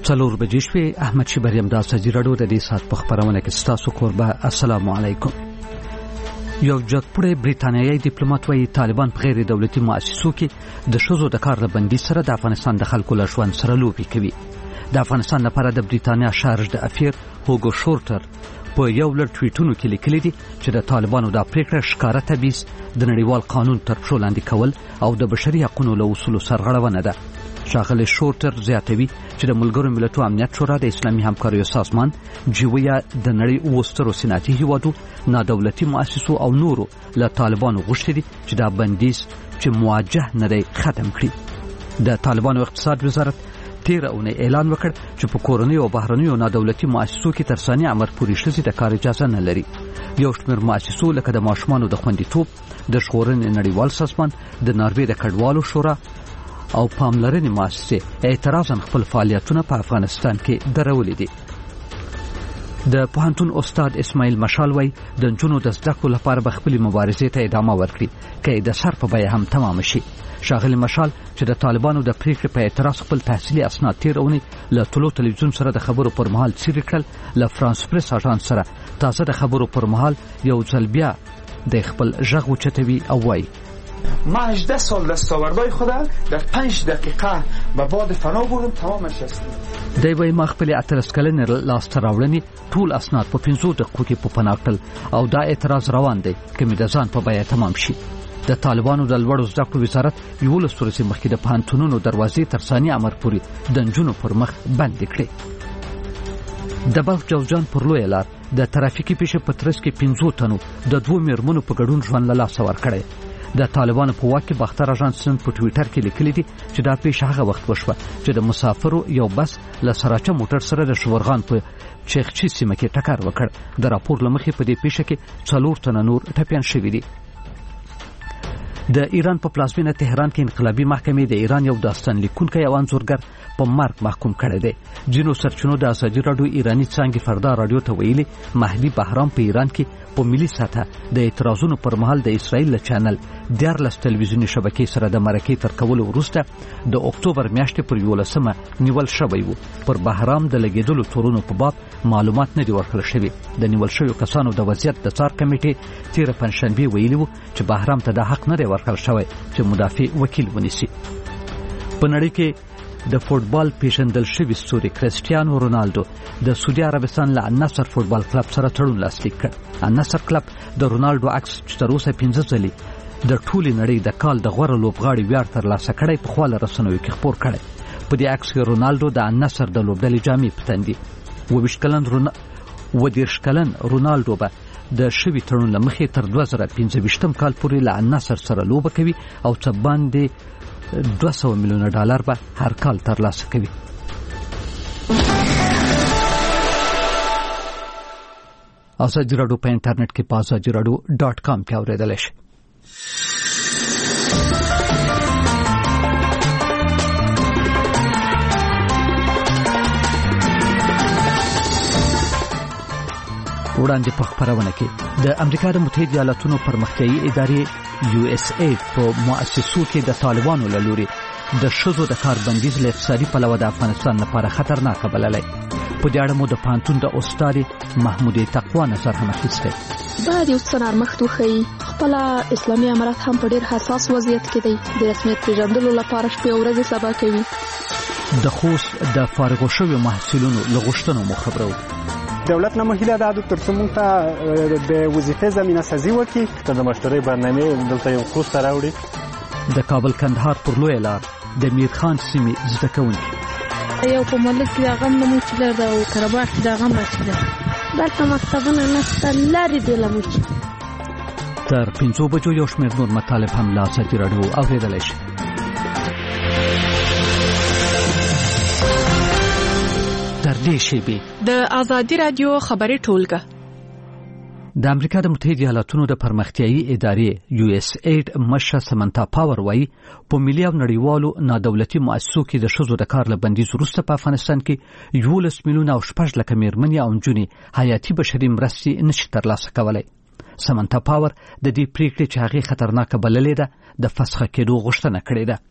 څلور بجې شوې. احمد شیبر یم د ازادي راډیو د دې ساعت په خبرونه کې ستاسو کوربه. السلام علیکم. یو جګپوړی بریتانیایی ډیپلوماټ وایي طالبان په غیر دولتي مؤسسو کې د ښځو د کار له بندي سره د افغانستان د خلکو له ژوند سره لوبې کوي. د افغانستان لپاره د بریتانیا شارج د افیر هوګو شورټر په یو لړ ټویټونو کې لیکلي دي چې د طالبانو د پریکړه ښکاره تبعیض د نړیوال قانون تر پښو لاندې کول او د بشري حقوقو له اصولو سرغړونه ده. ښاغلی شورټر زیاتوي چې د ملګرو ملتونو امنیت شورا د اسلامي همکاریو سازمان جیویا د نړۍ اوسترو صنعتي هیوادو نادولتي مؤسسو او نورو له طالبانو غوښتي دي چې دا بندیز چې موجه نه دی ختم کړي. د طالبانو اقتصاد وزارت تیر اونۍ اعلان وکړ چې په کورنۍ او بهرنیو نادولتي مؤسسو کې تر ثاني امر پورې ښځې د کار اجازه نه لري. یو شمېر مؤسسو لکه د ماشومانو د خوندیتوب، د ژغورنې نړیوال سازمان، د ناروې د کډوالو شورا او پاملرنې مؤسسې اعتراضاً خپل فعالیتونه په افغانستان کې درولې دي. د پوهنتون استاد اسماعیل مشال وایي د نجونو د زده کړو لپاره به خپلې مبارزې ته ادامه ورکړي که یې د سر په بیه هم تمام شي. ښاغلی مشال چې د طالبانو د پریکړې په اعتراض خپل تحصیلي اسناد تېره اونۍ له طلوع تلویزیون سره د خبرو پر مهال څیرې کړل، له فرانس پریس اژانس سره تازه د خبرو پر مهال یو ځل بیا د خپل غږ اوچتوي او وایي ما 18 سال دستاوردهای خود در 5 دقیقه به باد فنا بردم تمامش است. دی وایي ما خپلې 18 کلنې لاسته راوړنې ټول اسناد په 5 دقیقو کې په پناه کړل او دا اعتراض روان دی که مې د ځان په بیه تمام شي. د طالبانو د لوړو زده کړو وزارت 11 ورځې مخکې د پوهنتونونو دروازې تر ثاني امر پورې د نجونو پر مخ بندې کړې. د بلخ جوزجان پر لویه لار د ترافیکي پیښې په ترڅ کې 15 تنو د 2 مېرمنو په ګډون ژوند له لاسه ورکړی. د طالبانو په واک کې باختر اژانس نن په ټویټر کې لیکلي دي چې دا پیښه هغه وخت وشوه چې د مسافرو یو بس له سراچه موټر سره د شورغان په چیخچی سیمه کې ټکر وکړ. د راپور له مخې په دې پیښه کې 4 تنه نور ټپیان شوي دي. د ایران په پلازمینه تهران کې انقلابي محکمې د ایران یو داستان لیکونکی او انځورګر په مرګ محکوم کړی دی. ځینو سرچینو د ازادي راډیو ایراني څانګې فردا راډیو ته ویلي مهدي بهرام په ایران کې په ملي سطح د اعتراضونو پر مهال د اسرائیل له چینل 14 تلویزیوني شبکې سره د مرکې تر کولو وروسته د اکتوبر میاشتې پر 11مه نیول شوی و. پر بهرام د لګیدلو تورونو په باب معلومات نه دي ورکړل شوي. د نیول شویو کسانو د وضعیت د څار کمیټې تیره پنجشنبه ویلي و چې بهرام ته د حق نه دی ورکړل شوی چې مدافع وکیل ونیسي. په نړۍ کې د فوټبال پیژندل شوی ستوري کرسټیانو رونالدو د سعودي عربستان له النصر فوټبال کلب سره تړون لاسلیک کړ. النصر کلب د رونالدو عکس چې تر اوسه 15 ځلې د ټولې نړۍ د کال د غوره لوبغاړي ویاړ ترلاسه کړی په خواله رسنیو کې خپور کړی. په دې عکس کې رونالدو د النصر د لوبډلې جامې په تن دي. 22 کلن رونالدو به د شوي تړون له مخې تر 2025 کال پورې له النصر سره لوبه کوي او څه باندې $200 میلیونه به هر کال ترلاسه کوي. ازادي راډیو په انټرنیټ کې په azadiradio.com کې اورېدلی شئ. وړاندې په خبرونه کې د امریکا د متحده ایالاتونو پرمختیایي ادارې USAID په مؤسسو کې د طالبانو له لوري د ښځو د کار بندیز له اقتصادي پلوه د افغانستان لپاره خطرناک بللی. په دې اړه مو د پوهنتون د استاد محمودې تقوا نظر هم اخیستی. باید یو څه نرمښت وښیي. خپله اسلامي امارات هم په ډېر حساس وضعیت کې دی. د رسمیت پېژندلو لپاره شپې او ورځې سبا کوي. د خوست د فارغو شویو محصلینو له غوښتنو مو خبرو. دولت نه مهیله ده ترڅو موږ ته د وظیفې زمینه سازي وکړي. د مشتري برنامې دلته یو کورس راوړي. د کابل کندهار پر لویه لار د میرخان سیمې زده کوونکي یو په ملک کې هغه نموچ ده او کرباغ کې هغه مچ ده. دلته مکتبونه نشته، لارې دی له موږ. تر 5 بجو یو شمېر نور مطالب هم له ازادي راډیو اورېدلی شئ. تر دې شیبې د ازادي راډیو خبري ټولګه د امریکا د متحده ایالاتونو د پرمختیایي ادارې USAID مشره سمنتا پاور وایي په ملي او نړیوالو نادولتي مؤسسو کې د ښځو د کار له بندیز وروسته په افغانستان کې 11 میلیونه او 6 لکه مېرمنې او نجونې حیاتي بشري مرستې نشي ترلاسه کولی. سمنتا پاور د دې پریکړې چې هغې خطرناکه بللې ده د فسخه کېدو غوښتنه کړې ده.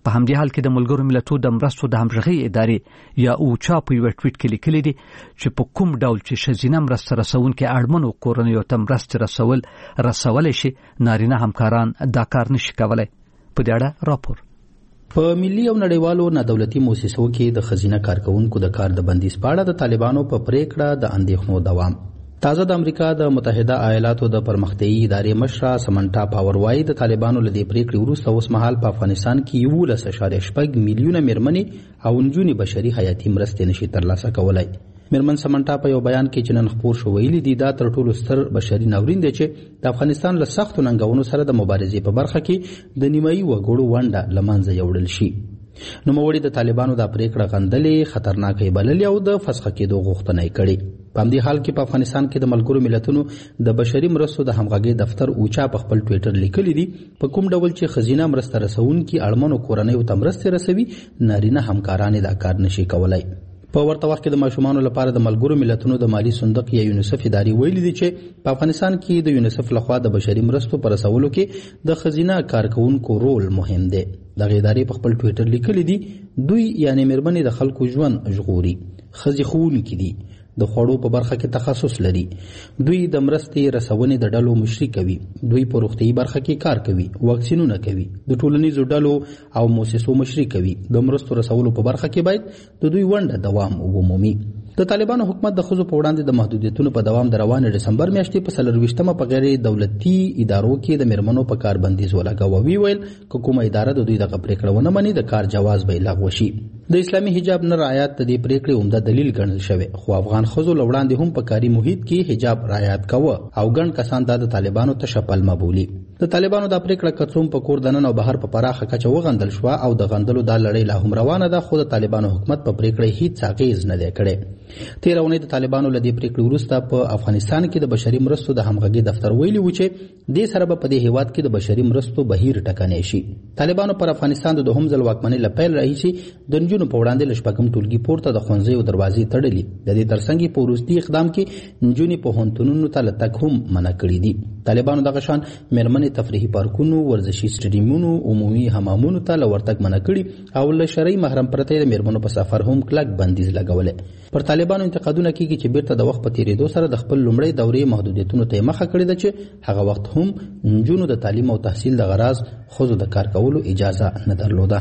په همدې حال کې د ملګرو ملتونو د مرستو د همغږۍ ادارې یا اوچا په یو ټویټ کې لیکلي دي چې په کوم ډول چې ښځینه مرسته رسونکي اړمنو کورنیو ته مرستې رسولی شي نارینه همکاران دا کار نشي کولی. په دې اړه راپور. په ملي او نړیوالو نادولتي مؤسسو کې د ښځینه کارکونکو د کار د بندیز په اړه د طالبانو په پریکړه د اندېښنو دوام. تازه د امریکا د متحده ایالاتو د پرمختیایي ادارې مشره سمنټا پاور وايي د طالبانو له دې پریکړې وروسته اوس مهال په افغانستان کې 11.6 میلیونه میرمنې او نجونې بشري حیاتي مرستې نشي ترلاسه کولای. میرمن سمنټا په یو بیان کې چې نن خپور شو ویلي دي دا تر ټولو ستر بشري ناورین دی چې د افغانستان له سختو ننګونو سره د مبارزې په برخه کې د نیمایي وګړو ونډه له منځه یوړل شي. نوموړي د طالبانو د پریکړه غندلې خطرناکه بللې او د فسخ کېدو غوښتنه یې کړې. په همدې حال کې په افغانستان کې د ملګرو ملتونو د بشري مرستو د همغږۍ دفتر اوچا په خپل ټویټر لیکلي دي په کوم ډول چې ښځینه مرسته رسونکي اړمنو کورنیو ته مرستې رسوي نارینه همکاران دا کار نشي کولای. په ورته وخت کې د ماشومانو لپاره د ملګرو ملتونو د مالی صندوق یا یونیسف ادارې ویلي دي چې په افغانستان کې د یونیسف لخوا د بشري مرستو پر رسولو کې د ښځینه کارکونکو رول مهم دی. دغه ادارې په خپل ټویټر لیکلي دي دوی یعنی میرمنې د خلکو ژوند ژغوري، ښځې ښوونکي دي، د خوړو په برخه کې تخصص لري، دوی د مرستې رسونې د ډلو مشري کوي، دوی په روغتیايي برخه کې کار کوي، واکسینونه کوي، د ټولنیزو ډلو او مؤسسو مشري کوي. د مرستو رسولو په برخه کې باید د دوی ونډه دوام ومومي. د طالبانو حکومت د ښځو په وړاندې د محدودیتونو په دوام د روانې ډسمبر میاشتې په 24مه په غیر دولتي ادارو کې د میرمنو په کار بندیز ولګاوه. ویل که کومه اداره د دوی دغه پریکړه ونه مني د کار جواز به لغوه شي. د اسلامي حجاب نه رعایت د دې پریکړې عمده دلیل ګڼل شوی، خو افغان ښځو له وړاندې هم په کاري محیط کې حجاب رعایت کوه او ګڼ کسان دا د طالبانو تشه پلمه بولي. د طالبانو دا پریکړه کڅوم په کور دننه او بهر په پراخه کچه وغندل شو او د غندلو دا لړۍ لا هم روانه ده، خو د طالبانو حکومت په پریکړه هیڅ اغیز نه دی کړی. تیر اونۍ د طالبانو له دې پریکړې وروسته په افغانستان کې د بشري مرستو د همغږۍ دفتر ویلي و چې دې سره به په دې هیواد کې د بشري مرستو بهیر ټکنی شي. طالبانو پر افغانستان د دوهم ځل واکمنۍ له پیل راهیسې د نجونو په وړاندې له شپږم ټولګي پورته د ښوونځیو دروازې تړلي. د دې ترڅنګ په وروستي اقدام کې نجونې پوهنتونونو ته له تګ هم منع کړي دي. طالبانو دغه شان میرمنې تفریحي پارکونو، ورزشي سټیډیمونو، عمومي حمامونو ته له ورتګ منع کړي او له شرعي محرم پرته د میرمنو په سفر هم کلک بندیز لګولی. پر طالبانو انتقادونه کیږي چې بیرته د وخت په تیریدو سره د خپل لومړۍ دورې محدودیتونو ته مخه کړې ده چې هغه وخت هم نجونو د تعلیم او تحصیل د غرض ښځو د کار کولو اجازه نه درلوده.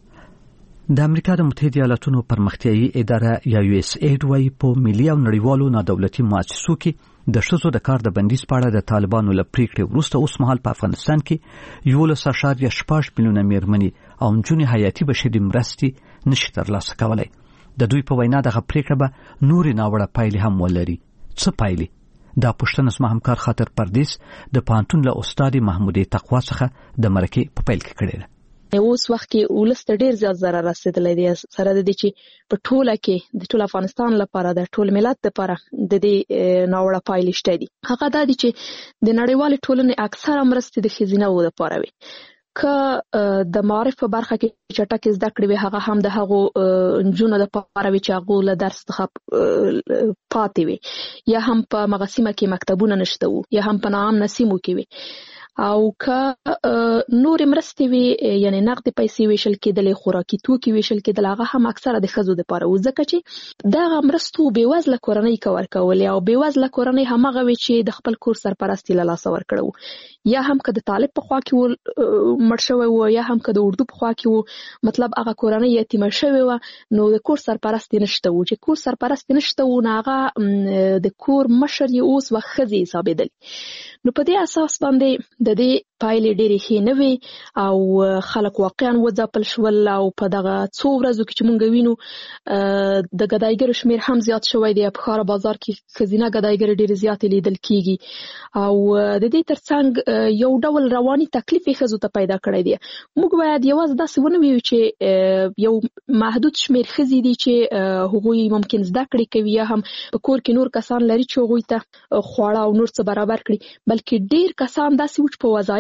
د امریکا د متحده ایالاتونو پرمختیایي اداره یا یو اس ایډ وايي په ملي او نړیوالو نادولتي مؤسسو کې د ښځو د کار د بندیز په اړه د طالبانو له پریکړې وروسته اوس مهال په افغانستان کې 11.6 میلیونه میرمنې او نجونې حیاتي بشري مرستې نشي ترلاسه کولی. د دوی په وینا دغه پریکړه به نورې ناوړه پایلې هم ولري. څه پایلې؟ دا پوښتنه زما همکار خاطر پردیس د پوهنتون له استاد محمودې تقوا څخه د مرکې په پیل کې کړې ده. اوس وخت کې ولست ډیر زیات ضرر رسیدلی دی، سره د دې چې په ټوله کې د ټول افغانستان لپاره د ټول ملت لپاره د دې ناوړه پایلې شته دي. هغه دا دي چې د نړیوال ټولنې اکثره مرستې د ښځینه لپاره وي. که د معارف په برخه کې چټک زده کړې وي هغه هم د هغو نجونو لپاره وي چې هغه له درس څخه پاتې وي، یا هم په مغسیمه کې مکتبونه نشته وو، یا هم په ناام نسیمو کې وي، او که نور مرستې وي یعنی نقد پیسې ویشل کېدل، خوراکي توکي ویشل کېدل، هغه هم اکثره د ښځو لپاره و، ځکه چې دغه مرستو بې وزله کورنۍ ته ورکولې او بې وزله کورنۍ همغه وي چې د خپل کور سرپرستي له لاسه ورکړی و، یا هم که د طالب په خوا کې مړ شوی و، یا هم که د اردو په خوا کې و، مطلب هغه کورنۍ یتیمه شوې وه، نو د کور سرپرستي نشته و. چې کور سرپرستي نشته و نو هغه د کور مشر یې اوس وخت ښځې حسابېدلې. نو په دې اساس باندې د دې پایلې ډېرې ښې نه وي او خلک واقعا وځپل شول، او په دغه څو ورځو کې چې مونږ وینو د ګدایګرو شمېر هم زیات شوی دی. په ښار بازار کې ښځینه ګدایګرې ډېرې زیاتې لیدل کېږي او د دې ترڅنګ یو ډول رواني تکلیف یې ښځو ته پیدا کړی دی. موږ باید یوازې داسې ونه ویو چې یو محدود شمېر ښځې دي چې هغوی ممکن زده کړې کوي، یا هم په کور کې نور کسان لري چې هغوی ته خواړه او نور څه برابر کړي، بلکې ډېر کسان داسې و چې په وظایفو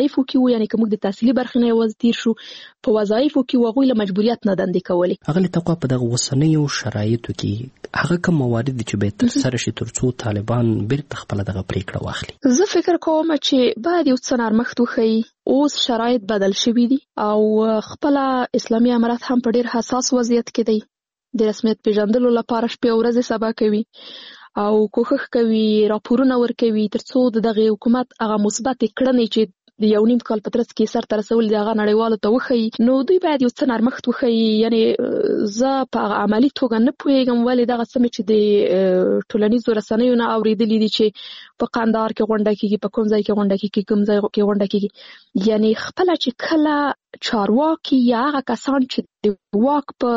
وظایفو کې وو، یعنی که موږ د تحصیلي برخې نه یوازې تیر شو، په وظایفو کې هغوی له مجبوریت نه دندې کولې. اغلې تقوا په دغه اوسنیو شرایطو کې هغه کوم موارد دي چې باید ترسره شي ترڅو طالبان بیرته خپله دغه پریکړه واخلي؟ زه فکر کوم چې باید یو څه نرمښت وښیي. اوس شرایط بدل شوي دي او خپله اسلامي امارت هم په ډېر حساس وضعیت کې دی. د رسمیت پیژندلو لپاره شپې او ورځې سبا کوي او کوښښ کوي، راپورونه ورکوي ترڅو د دغه حکومت هغه مثبت کړنې چې د 1.5 کال په ترڅ کې سرته رسول دي هغه نړیوالو ته وښیي. نو دوی باید یو څه نرمښت وښیي. یعنې زه په هغه عملي توګه نه پوهېږم ولې دغه څه مې چې د ټولنیزو رسنیو نه اورېدلي دي چې په قندهار کې غونډه کېږي، په کوم ځای کې غونډه کېږي، کوم ځای کې غونډه کېږي. یعنې خپله چې کله چارواکي یا هغه کسان چې د واک په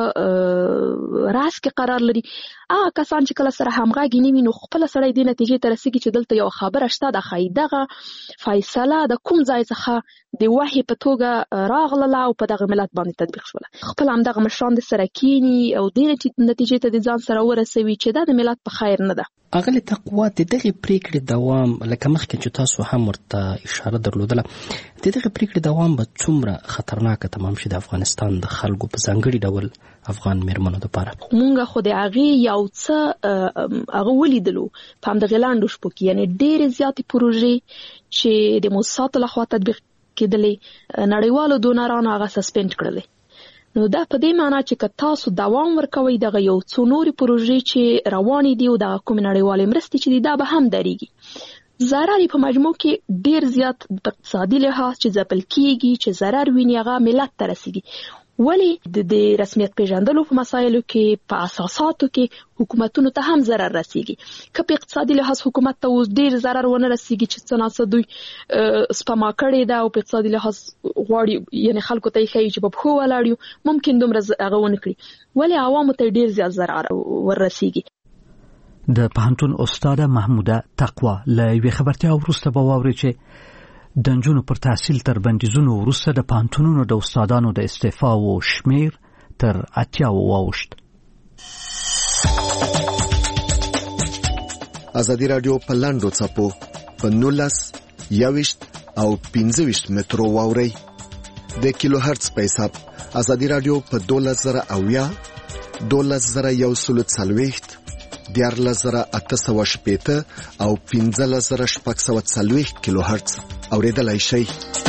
راس کې قرار لري، هغه کسان چې کله سره همغږي نه وي، نو خپله سړی دې نتیجې ته رسېږي چې دلته یو خبره شته ده، ښایي دغه فیصله د کوم ځای څخه د وحي په توګه راغله او په دغه ملت باندې تطبیق شوله. خپل همدغه مشران د سره کینی او دې نتیجې ته د ځان سره ورسوي چې دا د ملت په خیر نه ده. اغلې تقوا د دغې پریکړې دوام لکه مخکې چې تاسو هم ورته اشاره درلودله، د دغې پریکړې دوام به څومره خطرناکه تمام شي د افغانستان د خلکو په ځانګړي ډول افغان میرمنو دپاره؟ مونږ خو د هغې یو څه هغه ولیدلو په همدغې لنډو شپو کې، یعنې ډېرې زیاتې پروژې چې د موسساتو لخوا تطبیق کېدلې نړیوالو ډونرانو هغه سسپینډ کړلې. نو دا په دې معنی چې که تاسو دوام ورکوئ دغه یو څو نورې پروژې چې روانې دي او دغه کومې نړیوالې مرستې چې دي دا به هم درېږي. ضرر یې په مجموع کې ډېر زیات په اقتصادي لحاظ چې ځپل کېږي، چې ضرر ویني هغه ملت ته رسېږي. ولې د رسمیت پیژندلو په مسایلو کې، په اساساتو کې حکومتونو ته هم ضرر رسېږي. که په اقتصادي لحاظ حکومت ته اوس ډېر ضرر ونه رسېږي چې څه ناڅه دوی سپما کړې ده او په اقتصادي لحاظ غواړي یعنې خلکو ته یې ښایي چې په پښو ولاړ یو، ممکن دومره هغه ونه کړي، ولې عوامو ته ډېر زیات ضرر وررسېږي. د پوهنتون استاده محموده تقوا له یوې خبرتیا وروسته به واورئ چې د نجونو پر تحصیل تر بندیزونو وروسته د پوهنتونونو د استادانو د استعفاو شمیر تر 80 واوښت. ازادي رادیو په لاندو څپو په 19 21 او 25 مترو واوري د کیلو هرتز په حساب. ازادي رادیو په 12000 12140 14880 او 15640 کیلو هرتز اوریدلای شئ.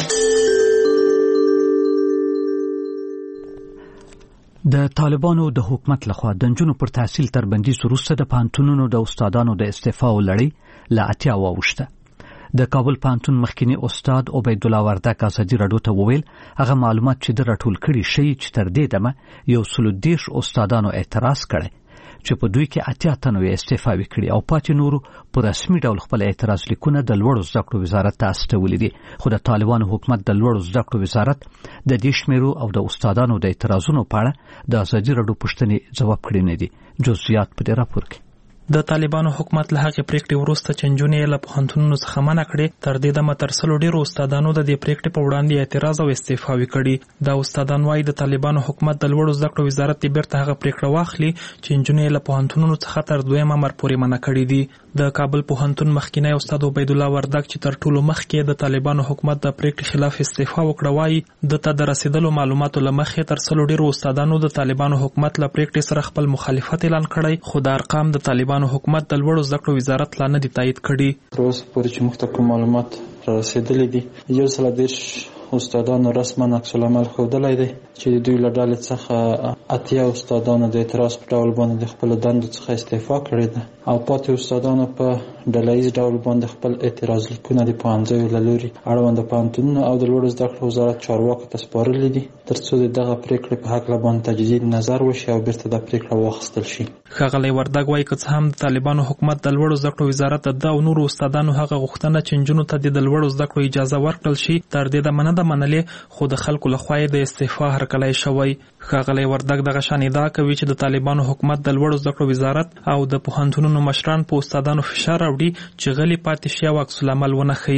د طالبانو د حکومت لخوا د نجونو پر تحصیل تر بندیز وروسته د پوهنتونونو د استادانو د استعفاو لړۍ له 80 واوښته. د کابل پوهنتون مخکینی استاد عبید الله وردک ازادي راډیو ته وویل هغه معلومات چې د راټول کړي شي چې تر دې دمه یو 110 استادانو اعتراض کړي چې په دوی کې 80 تنو استعفاوي کړي او پاتې نورو په رسمي ډول خپل اعتراض لیکونه د لوړو زده کړو وزارت ته استولي دي. خو د طالبانو حکومت د لوړو زده کړو وزارت د دې شمیرو او د استادانو د اعتراضونو په اړه د ازادي راډیو پوښتنې ځواب کړی نه دي. جزئیات په دې راپور کې. د طالبانو حکومت له هغې پریکړې وروسته چې نجونې له پوهنتونونو څخه منع کړې، تر دې دمه تر سلو ډېرو استادانو د دې پریکړې په وړاندې اعتراض او استعفاوي کړي. دا استادان وایي د طالبانو حکومت د لوړو زده کړو وزارت دې بیرته هغه پریکړه واخلي چې نجونې له پوهنتونونو څخه تر 2 امر پورې منع کړي دي. د کابل پوهنتون مخکینی استاد عبید الله وردک چې تر ټولو مخکې د طالبانو حکومت د پریکړې خلاف استعفا وکړه، وایي د ته د رسیدلو معلوماتو له مخې تر سلو ډېرو استادانو د طالبانو حکومت له پریکړې سره خپل مخالفت اعلان کړی، خو د ارقام د طالبانو حکومت د لوړو زده کړو وزارت لا نه دي تایید کړي. تر اوسه پورې چې موږ ته کوم معلومات را رسېدلي دي، 130 استادانو رسما عکس العمل ښودلی دی چې د دوی له ډلې څخه 80 استادانو د اعتراض په ډول باندې د خپلو دندو څخه استعفا کړې ده او پاتې استادانو په ډله ییز ډول باندې خپل اعتراض لیکونه د پوهنځیو له لوري اړونده پوهنتونونو او د لوړو زده کړو وزارت چارواکو ته سپارلي دي تر څو د دغه پریکړې په هکله باندې تجدید نظر وشي او بیرته دا پریکړه واخیستل شي. ښاغلی وردګ وایي که څه هم د طالبانو حکومت د لوړو زده کړو وزارت د او نورو استادانو هغه غوښتنه چې نجونو ته د لوړو زده کړو اجازه ورکړل شي تر دې دمه نه ده منلې، خو د خلکو لخوا یې د استعفا هرکلی شوی. ښاغلی وردګ دغه شان ادعا کوي چې د طالبانو حکومت د لوړو زده کړو وزارت او د پوهنتونونو مشران په استادانو فشار راوړي چې غلي پاتې شي او عکس العمل ونه ښیي.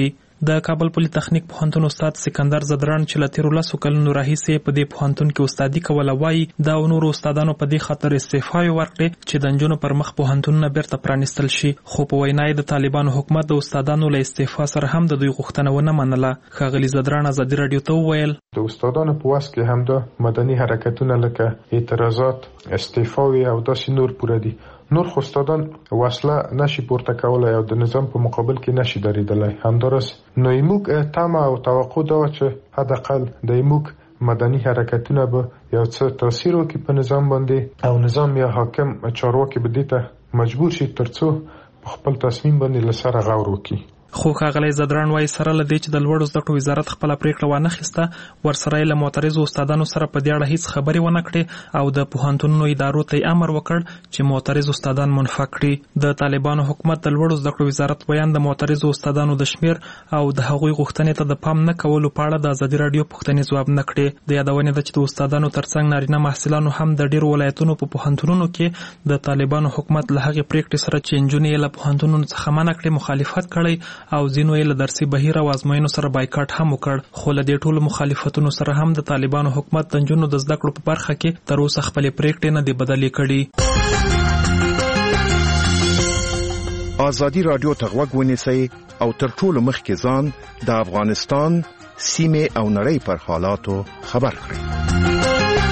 د کابل پولی تخنیک پوهنتون استاد سکندر زدران چې له 13 کلونو راهیسې په دې پوهنتون کې استادي کوله وایي دا نور استادانو په دې خاطر استعفا ورکړي چې د نجونو پر مخ پوهنتونونه بیرته پرانیستل شي، خو په وینای د طالبانو حکومت د استادانو له استعفا سره هم د دوی غوښتنه ونه منله. ښاغلي زدران ازادي رادیو ته وویل د استادانو په واس کې هم د مدني حرکتونه لکه اعتراضات، استعفاوي او داسې نور پوره دي. نور خو استادان وسله نشي پورته کولای او د نظام په مقابل کې نشي درېدلی. همدارس نو موږ تمه او توقع دا چې حداقل د موږ مدني حرکتونه به یو څه تاثیر وکړي په نظام باندې او نظام یا حاکم چارواکي به دې ته مجبور شي ترڅو په خپل تصمیم باندې له سره غور وکړي. خو ښاغلی زدران وایي سره له دې چې د لوړو زده کړو وزارت خپله پریکړه وانخیسته، ورسره یې له معترضو استادانو سره په دې اړه هیڅ خبرې ونه کړې او د پوهنتونونو ادارو ته یې امر وکړ چې معترض استادان منفع کړي. د طالبانو حکومت د لوړو زده کړو وزارت بیان د معترضو استادانو د شمیر او د هغوی غوښتنې ته د پام نه کولو په اړه د ازادي رادیو پوښتنې ځواب نه کړې. د یادونې ده چې د استادانو ترڅنګ نارینه محصلانو هم د ډیرو ولایتونو په پوهنتونونو کې د طالبانو حکومت له هغې پریکړې سره چې نجونې یې له پوهنتونونو څخه منع کړې مخالفت کړی او ځینو یې له درسي بهیر او ازموینو سره بایکاټ هم وکړ. خو له دې ټولو مخالفتونو سره هم د طالبانو حکومت د نجونو د زده کړو په برخه کې تر اوسه خپلې پریکړې نه دي بدلې کړي. ازادي رادیو ته غوږ ونیسئ او تر ټولو مخکې ځان د افغانستان سیمه او نړۍ پر حالاتو خبر کړئ.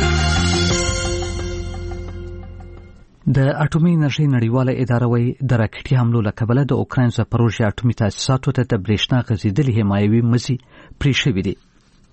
د اټومي انرژي نړیواله اداره وايي د راکټي حملو له کبله د اوکراین زاپروژیا اټومي تاسیساتو ته د برېښنا غځېدلې حمایوي مزي پرې شوي دي.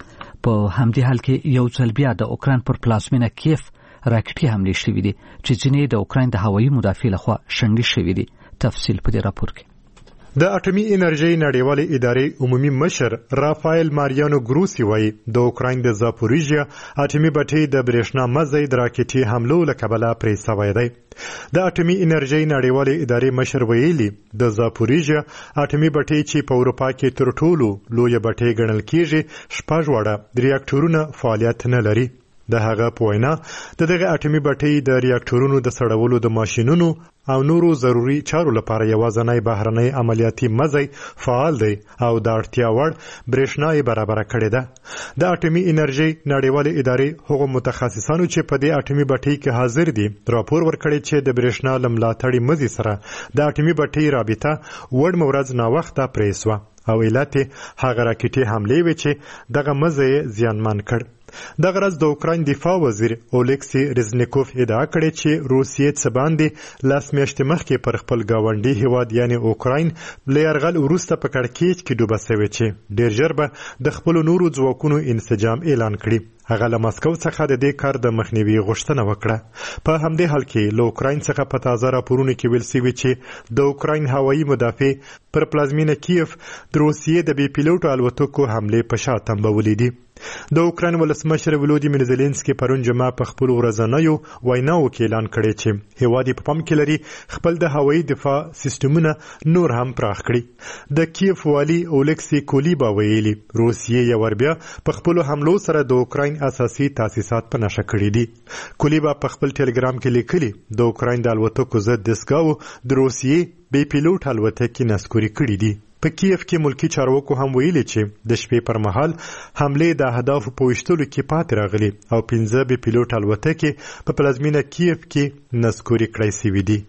په همدې حال کې یو ځل بیا د اوکراین پر پلازمینه کیف راکټي حملې شوي دي چې ځینې د اوکراین د هوایي مدافع لخوا شنډې شوي دي. تفصیل په دې راپور کې. د اټومي انرژي نړیوالې ادارې عمومي مشر رافایل ماریانو ګروسی وایي د اوکراین د زاپوریژیا اټومي بټۍ د برېښنا مزي د راکټي حملو له کبله پرې شوی دی. د اټومي انرژي نړیوالې ادارې مشر ویلي د زاپوریژیا اټومي بټۍ چې په اروپا کې تر ټولو لویه بټۍ ګڼل کیږي 6 وړه ریاکټورونه فعالیت نه لري. د هغه په وینا د دغه اټومي بټۍ د ریاکټورونو د سړولو د ماشینونو او نورو ضروري چارو لپاره یوازینی بهرنی عملیاتي مزي فعال دی او د اړتیا وړ برېښنا یې برابر کړې ده. د اټومي انرژي نړیوالې ادارې هغو متخصصانو چې په دې اټومي بټۍ کې حاضر دي راپور ورکړی چې د برېښنا له ملاتړي مزي سره د اټومي بټۍ رابطه وړ مورز ناوخته پرې شوه او علت هغه راکټي حملې وې چې دغه مزي زیانمن کړ. دغه ورځ د اوکراین دفاع وزیر اولکسی رزنیکوف ادعا کړې چې روسیې څه باندې 10 میاشتې مخکې پر خپل ګاونډي هیواد یعنی اوکراین له یرغل وروسته په کړکېچ کې ډوبه شوې چې ډېر ژر به د خپلو نورو ځواکونو انسجام اعلان کړي. هغه له مسکو څخه د دې کار د مخنیوي غوښتنه وکړه. په همدې حال کې له اوکراین څخه په تازه راپورونو کې ویل شوي چې د اوکراین هوایي مدافع پر پلازمینه کیف د روسیې د بې پیلوټو الوتکو حملې په شا تنبولې دي. د اوکراین ولسمشر ولودیمیر زيلنسکي پرون جمعه په خپل ورځنیو ویناو کې اعلان کړی چې هیواد په پام کې لري خپل د هوایي دفاع سیستمونه نور هم پراخ کړي. د کیف والی اولکسی کولیبا ویلي روسیې یو ور بیا په خپل حملو سره د اوکراین اساسي تاسیسات په نشه کړي دي. کولیبا په خپل ټلګرام کې لیکلي د اوکراین د الوتکو ضد دستګاو د روسیې بې پیلوټ الوتکې نسکوري کړي دي. په کیف کې ملکی چارواکو هم ویلي چې د شپې پر مهال حملې د اهدافو په وشتلو کې پاتې راغلي او 15 بې پیلوټ الوتکې په پلازمینه کیف کې نسکوري کړای شوي دي.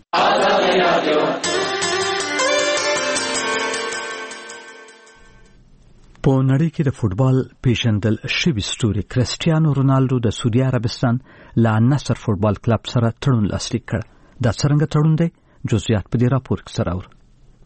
په نړۍ کې د فوتبال پیژندل شوی ستوري کرسټیانو رونالډو د سعودي عربستان له نصر فوتبال کلب سره تړون لاسلیک کړ. دا څنګه تړون دی؟ جزئیات په دې راپور کې سره اورو.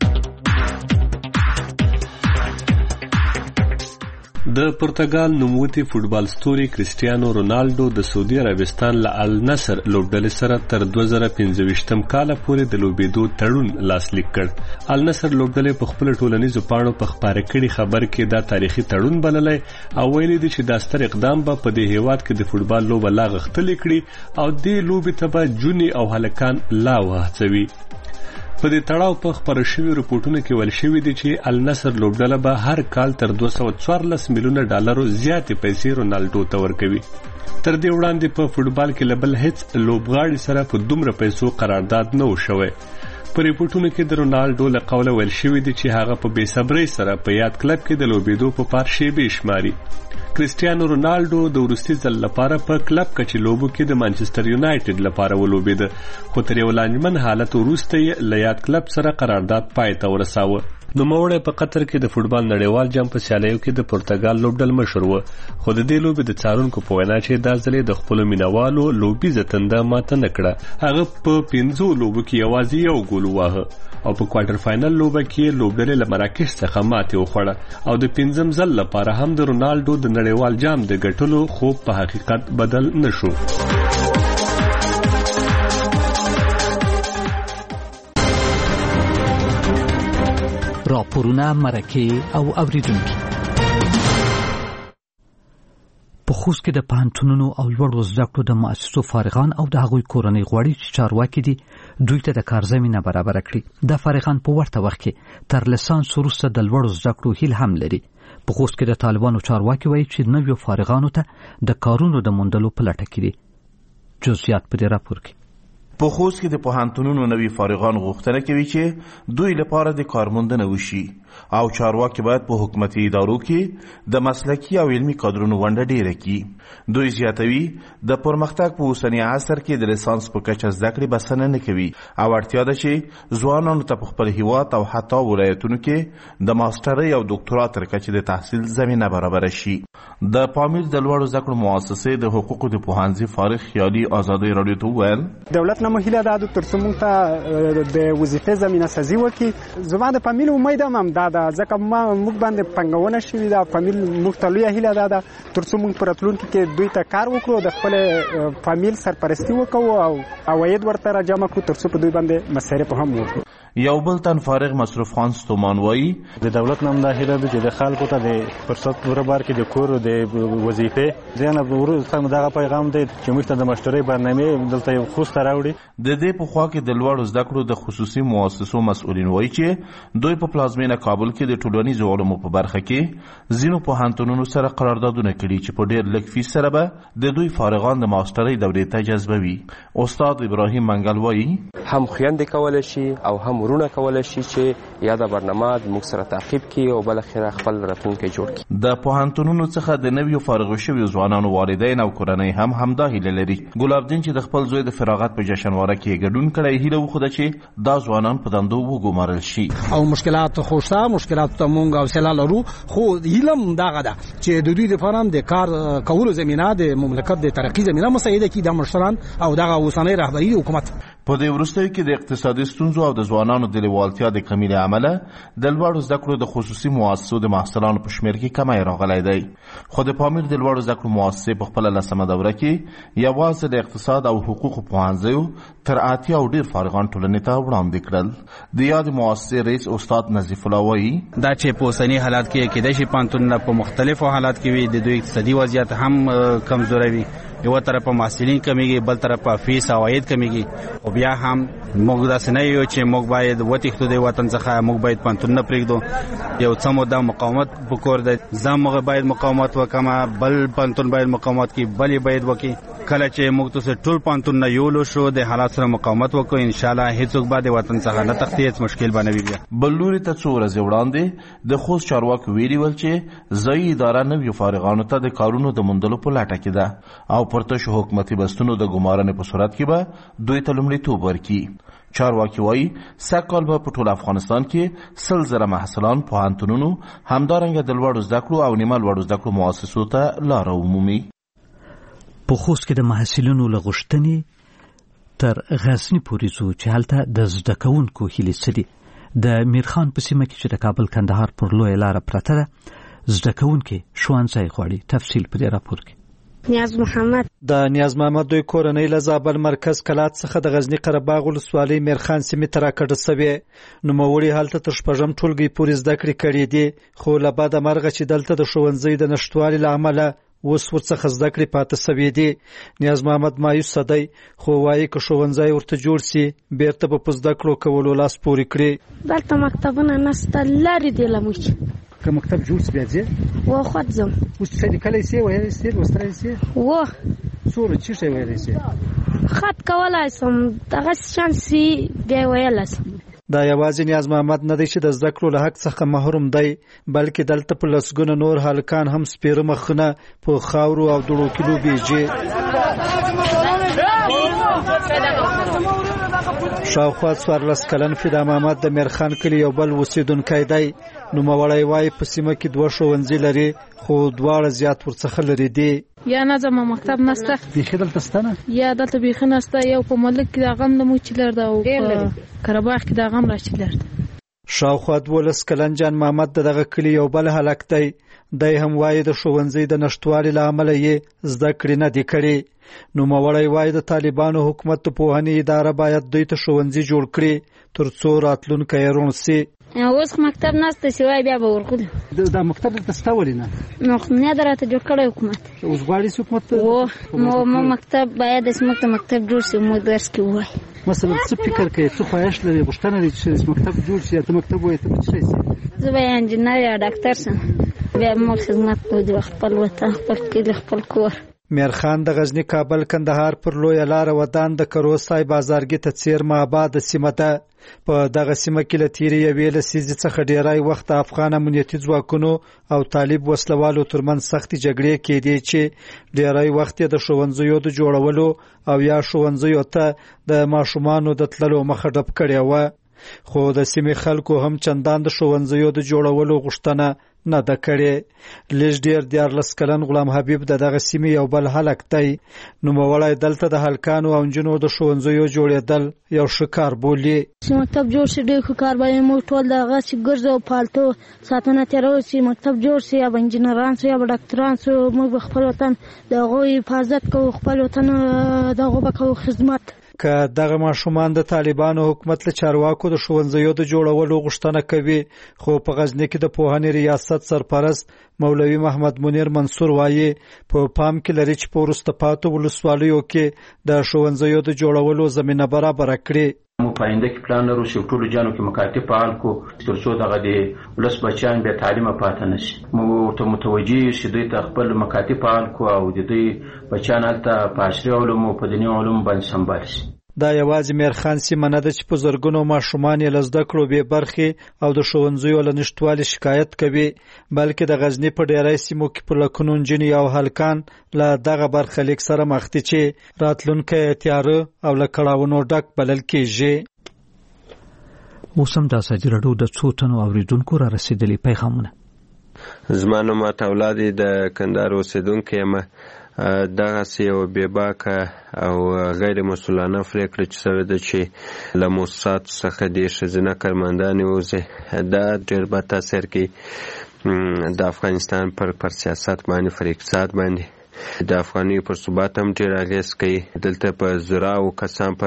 د پرتګال نوموتی فوتبال ستوري کرسټیانو رونالډو د سعودي عربستان له النصر لوبډلې سره تر 2025 کال پورې د لوبېدو تړون لاسلیک کړ. النصر لوبډلې په خپل ټولنیزو پاڼو په خبره کړي خبر کې دا تاریخي تړون بللی او ویلي دي چې دا ستر اقدام به په دې هیواد کې د فوتبال لوبه لا غښتلې کړي او دې لوبې ته به جونې او هلکان لا وهڅوي. په دې تړاو په خبرو شوي رپورټونو کې ویل شوي دي چې النصر لوبډله به هر کال تر 214 میلیونه ډالرو زیاتې پیسې رونالډو ته ورکوي. تر دې وړاندې په فوتبال کې له بل هیڅ لوبغاړي سره په دومره پیسو قرارداد نه و شوی. په ریپورتونو کې د رونالډو له قوله ویل شوی دی چې هغه په بې صبرۍ سره په یاد کلب کې د لوبېدو په پار شیبې شماري. کریسټیانو رونالډو د وروستي ځل لپاره په کلب کچې لوبو کې د مانچستر یونایټډ لپاره ولوبېده، خو تر یو لانجمن حالت وروسته یې له یاد کلب سره قرارداد پای ته ورساوه. نوموړی په قطر کې د فوټبال نړیوال جام په سیالیو کې د پرتګال لوبډل مشر و، خو د دې لوبې د څارونکو په وینا چې دا ځل د خپلو مینوالو لوبیزه تنده ماته نه کړه. هغه په 5 لوبو کې یوازې یو ګول وواهه او په کوارټر فاینل لوبه کې لوبډلې له مراکش څخه ماتې وخوړه او د 5م ځل لپاره هم د رونالډو د نړیوال جام د ګټلو خوب په حقیقت بدل نشو. راپورونه، مرکې او اوریدونکي. په خوست کې د پوهنتونونو او لوړو زده کړو د مؤسسو فارغان او د هغوی کورنۍ غواړي چې چارواکي دي دوی ته د کار زمینه برابر کړي. د فارغان په ورته وخت کې تر لیسانس وروسته د لوړو زده کړو هیله هم لري. په خوست کې د طالبانو چارواکي وایي چې نویو فارغانو ته د کارونو د موندلو په لټه کې دي. جزئیات په دې راپور کې. په خوست کې د پوهنتونونو نوي فارغان غوښتنه کوي چې دوی لپاره د کارموندنه وشي او چارواکي باید په حکومتي ادارو کې د مسلکي او علمي کادرونو ونډه ډیره کړي. دوی زیاتوي د پرمختګ په اوسني عصر کې د لیسانس په کچه زده کړې بسنه نه کوي او اړتیا ده چې ځوانانو ته په خپل هیواد او حتی ولایتونو کې د ماسترۍ او ډاکټرا تر کچې د تحصیل زمینه برابر شي. د پامیر د لوړو زده کړو مؤسسې د حقوقو د پوهنځي فارغ خیالي ازادي رادیو ته وویل دولت نه مهیله ده تر څو موږ ته د وظیفې زمینه سازي وکړي. زما د فامیل امید هم دا ده ځکه موږ باندې پنګونه شوي ده. فامیل موږ ته لویه هیله ده تر څو موږ په راتلونکي کې دوی ته کار وکړو، د خپل فامیل سرپرستی وکړو او عواید ورته راجمع کړو تر څو په دوی باندې مصارف هم وکړو. یو بل تن فارغ مصروف خان ستومان وایي د دولت نه دا هیله ده چې د خلکو ته د فرصت برابر کړي د کور د وظیفې ځنه ورته دغه پیغام دی چې موږ ته د مشتري برنامه دلته یو خوست راوړي. د دې په خوا کې د لوړو زده کړو د خصوصي مؤسسو مسؤلین وایي چې دوی په پلازمینه کابل کې د ټولنیزو علومو په برخه کې ځینو پوهنتونونو سره قراردادونه کړي چې په ډېر لږ فیس سره به د دوی فارغان د ماسترۍ دورې ته جذبوي. استاد ابراهیم منګل وایي هم خویندې کولی شي او هم ورونه کولی شي چې یاده برنامه موږ سره تعقیب کړي او بالاخره خپل راتلونکی جوړ کړي. د پوهنتونونو څخه د نویو فارغ شویو ځوانانو والدین او کورنۍ هم همدا هیله لري. ګلابدین چې د خپل زوی د فراغت په جشنواره کې ګډون کړی هیله وښوده چې دا ځوانان په دندو وګمارل شي. او مشکلات خوشته مشکلات ته مونږ حوصله لرو، خو هیله دغه ده چې د دوی لپاره د کار کولو زمينه د مملکت د ترقی زمينه مساعده کړي د مشران او دغه اوسنۍ رهبری حکومت. په دې وروستیو کې د اقتصادي ستونزو او د ځوانانو د لیوالتیا د کمی له امله د لوړو زده کړو د خصوصي مؤسسو د محصلانو په شمېر کې کمی راغلی دی. خو د پامیر د لوړو زده کړو مؤسسې په خپله 10مه دوره کې یوازې د اقتصاد او حقوقو پوهنځیو تر 80 او ډېر فارغان ټولنې ته وړاندې کړل. د یادې مؤسسې رئیس استاد نظیف الله وایي دا چې په اوسني حالات کې کېدای شي پوهنتونونه په مختلفو حالات کې وي، د دوی اقتصادي وضعیت هم کمزوری وي، یو طرف محصلین کمیږي، بل طرف فیس عواید کمیږي، او بیا هم موږ داسې نه یو چې موږ باید وتښتو د وطن څخه، موږ باید پوهنتون نه پرېږدو. یو څه موده مقاومت پکور دی، زه باید مقاومت وکړم، بل پوهنتون باید مقاومت کړي، بل یې باید وکړي. کله چې موږ تاسو ټول پوهنتون نه یولو شو د حالات سره مقاومت وکړو، ان شاء الله هیڅوک به د وطن څخه نه تښتي، هیڅ مشکل به نه وي. بیا بل لوري ته څو ورځې وړاندې د خوست چارواکو ویلي ول چې ځایي اداره نویو فارغانو ته د کارونو د موندلو په لټه کې ده او پر تشو حکومتي بستونو د ګمارنې په صورت کې به دوی ته لومړیتوب ورکړي. چارواکي وایي سږکال به په ټول افغانستان کې 100,000 محصلان پوهنتونونو همدارنګه د لوړو زده کړو او نیمه لوړو زده کړو مؤسسو ته لاره ومومي. په خوست کې د محصلینو له غوښتنې تر غزني پورې ځو چې هلته د زده کوونکو هیلې څه دي. د میرخان په سیمه کې چې د کابل کندهار پر لویه لاره پرته ده زده کوونکي ښوونځی غواړي. تفصیل په دې راپور کې. نیاز محمد د نیاز محمد دوی کورنۍ له زابل مرکز کلات څخه د غزنی قره باغ ولسوالۍ میرخان سیمې ته راکډه سوې. نوموړي هلته تر 6م ټولګي پورې زده کړې کړې دي، خو له بده مرغه چې دلته د ښوونځي د نشتوالي له امله اوس ورڅخه زده کړې پاتې سوې دي. نیاز محمد مایوسه دی، خو وایي که ښوونځی ورته جوړ سي بیرته به په زده کړو کولو لاس پورې کړي. دلته مکتبونه نشته، لرې دی له موږ. که مکتب جوړ سي بیا ځې؟ و خود ځم. اوس څه لیکلی سي، ویلی سي، لوستلی سي؟ څومره څه شی ویلی سي؟ خط کولی سم، دغسې شیان سي بیا ویلی سم. دا یوازې نیاز محمد نه دی چې د زده کړو له حق څخه محروم دی، بلکې دلته په لسګونه نور هلکان هم سپیره مخونه په خاورو او دوړو کې لوبیږي. شاوخوا 14 کلن فدا محمد د میرخان کلي یو بل اوسیدونکی دی. نوموړی وایي په سیمه کې 2 ښوونځي لري، خو دواړه زیات ورڅخه لرې دي. یا نظم مکتب نسته، بیخي دلته شته نه؟ یا دلته بیخي نسته. یو په ملک کې د غم د موچلر ده او په کرباخ کې د غم راچلر ده. شاوخوا 12 کلن جان محمد دغه کلي یو بل هلک دی. دی هم وایي د ښوونځي د نشټوالي له امله یې زده کړې نه دي کړې. نوموړی وایي د طالبانو حکومت د پوهنې اداره باید دوی ته ښوونځي جوړ کړي تر څو راتلونکی یې روڼ سي. اوس مکتب نسته سوای بیا به ورکړو. دا مکتب دلته شته ولې نه؟ نو نه درته جوړ کړی حکومت. اوس غواړي چې حکومت مو مکتب باید اسمه مکتب جوړ شي، مو درس کې وای. مثلا څه فکر کوي، څه خواهش لري، غوښتنه لري چې مکتب جوړ شي؟ ته مکتب وایې ته څه شي؟ زه به انجینر یا ډاکټر شم، بیا مو خدمت کوو خپل وطن، خپل کلی، خپل کور. میرخان د غزنی کابل کندهار پر لویه لار ودان د کروسای بازارګي ته څیرمه آباد سیمه ده. په دغه سیمه کې له تیرې یوې لسیزې څخه ډیری وخت افغان امنیتي ځواکونو او طالب وسلوالو ترمنځ سختې جګړې کېدې چې ډیری وخت د ښوونځیو د جوړولو او یا ښوونځیو ته د ماشومانو د تللو مخه ډپ کړې وه. خو د سیمې خلکو هم چندان د ښوونځیو د جوړولو غوښتنه نه ده کړې. لږ ډیر 14 کلن غلام حبیب دغه سیمې یو بل هلک دی. نوموړی دلته د هلکانو او نجونو د ښوونځیو جوړېدل یو ښه کار بولي. چې مکتب جوړ شي ډېر ښه کار به وي. موږ ټول دغه چې ګرځو پالتو ساتنه تېروو چې مکتب جوړ شي، یا به انجینران شو یا به ډاکټران شو. موږ به خپل وطن د هغوی حفاظت کوو، خپل وطن د هغو به کوو خدمت. که دغه ماشومان د طالبانو حکومت له چارواکو د ښوونځیو د جوړولو غوښتنه کوي، خو په غزنی کې د پوهنې ریاست سرپرست مولوي محمد منیر منصور وایي په پام کې لري چې په وروسته پاتو ولسوالیو کې د ښوونځیو د جوړولو زمینه برابره کړي. مو په آینده کې پلان لرو چې ټولو جانو کې مکاتب فعال کو تر څو دغه د ولس بچیان بیا تعلیم پاتې نشي. مو ته متوجي شي دوی ته خپل مکاتب فعال کو او د دوی بچیان هلته په عصري علومو په دیني علومو باندې سمبال شي. دا یوازې میرخان سیمه نه ده چې په زرګونو ماشومان یې له زده کړو بې برخې او د ښوونځیو له نشتوالي شکایت کوي، بلکې د غزني په ډیری سیمو کې په لکونو نجونې او هلکان له دغه برخلیک سره مخ دي چې راتلونکی یې تیاره او له کړاوونو ډک بلل کېږي. اوس هم د ازادي راډیو د څو تنو اورېدونکو را رسېدلي پیغامونه. زما نوم عطاالله دی، د کندهار اوسېدونکی یم. دغسې یو بېباکه او غیر مسؤلانه پرېکړه چې شوې ده چې له موسساتو څخه دې ښځینه کارمندانې ووځي، دا ډېر بد تاثیر کوي د افغانستان پر سیاست باندې، پر اقتصاد باندې، د افغانیو پر ثبات هم ډېر اغېز کوي. دلته په زراو کسان په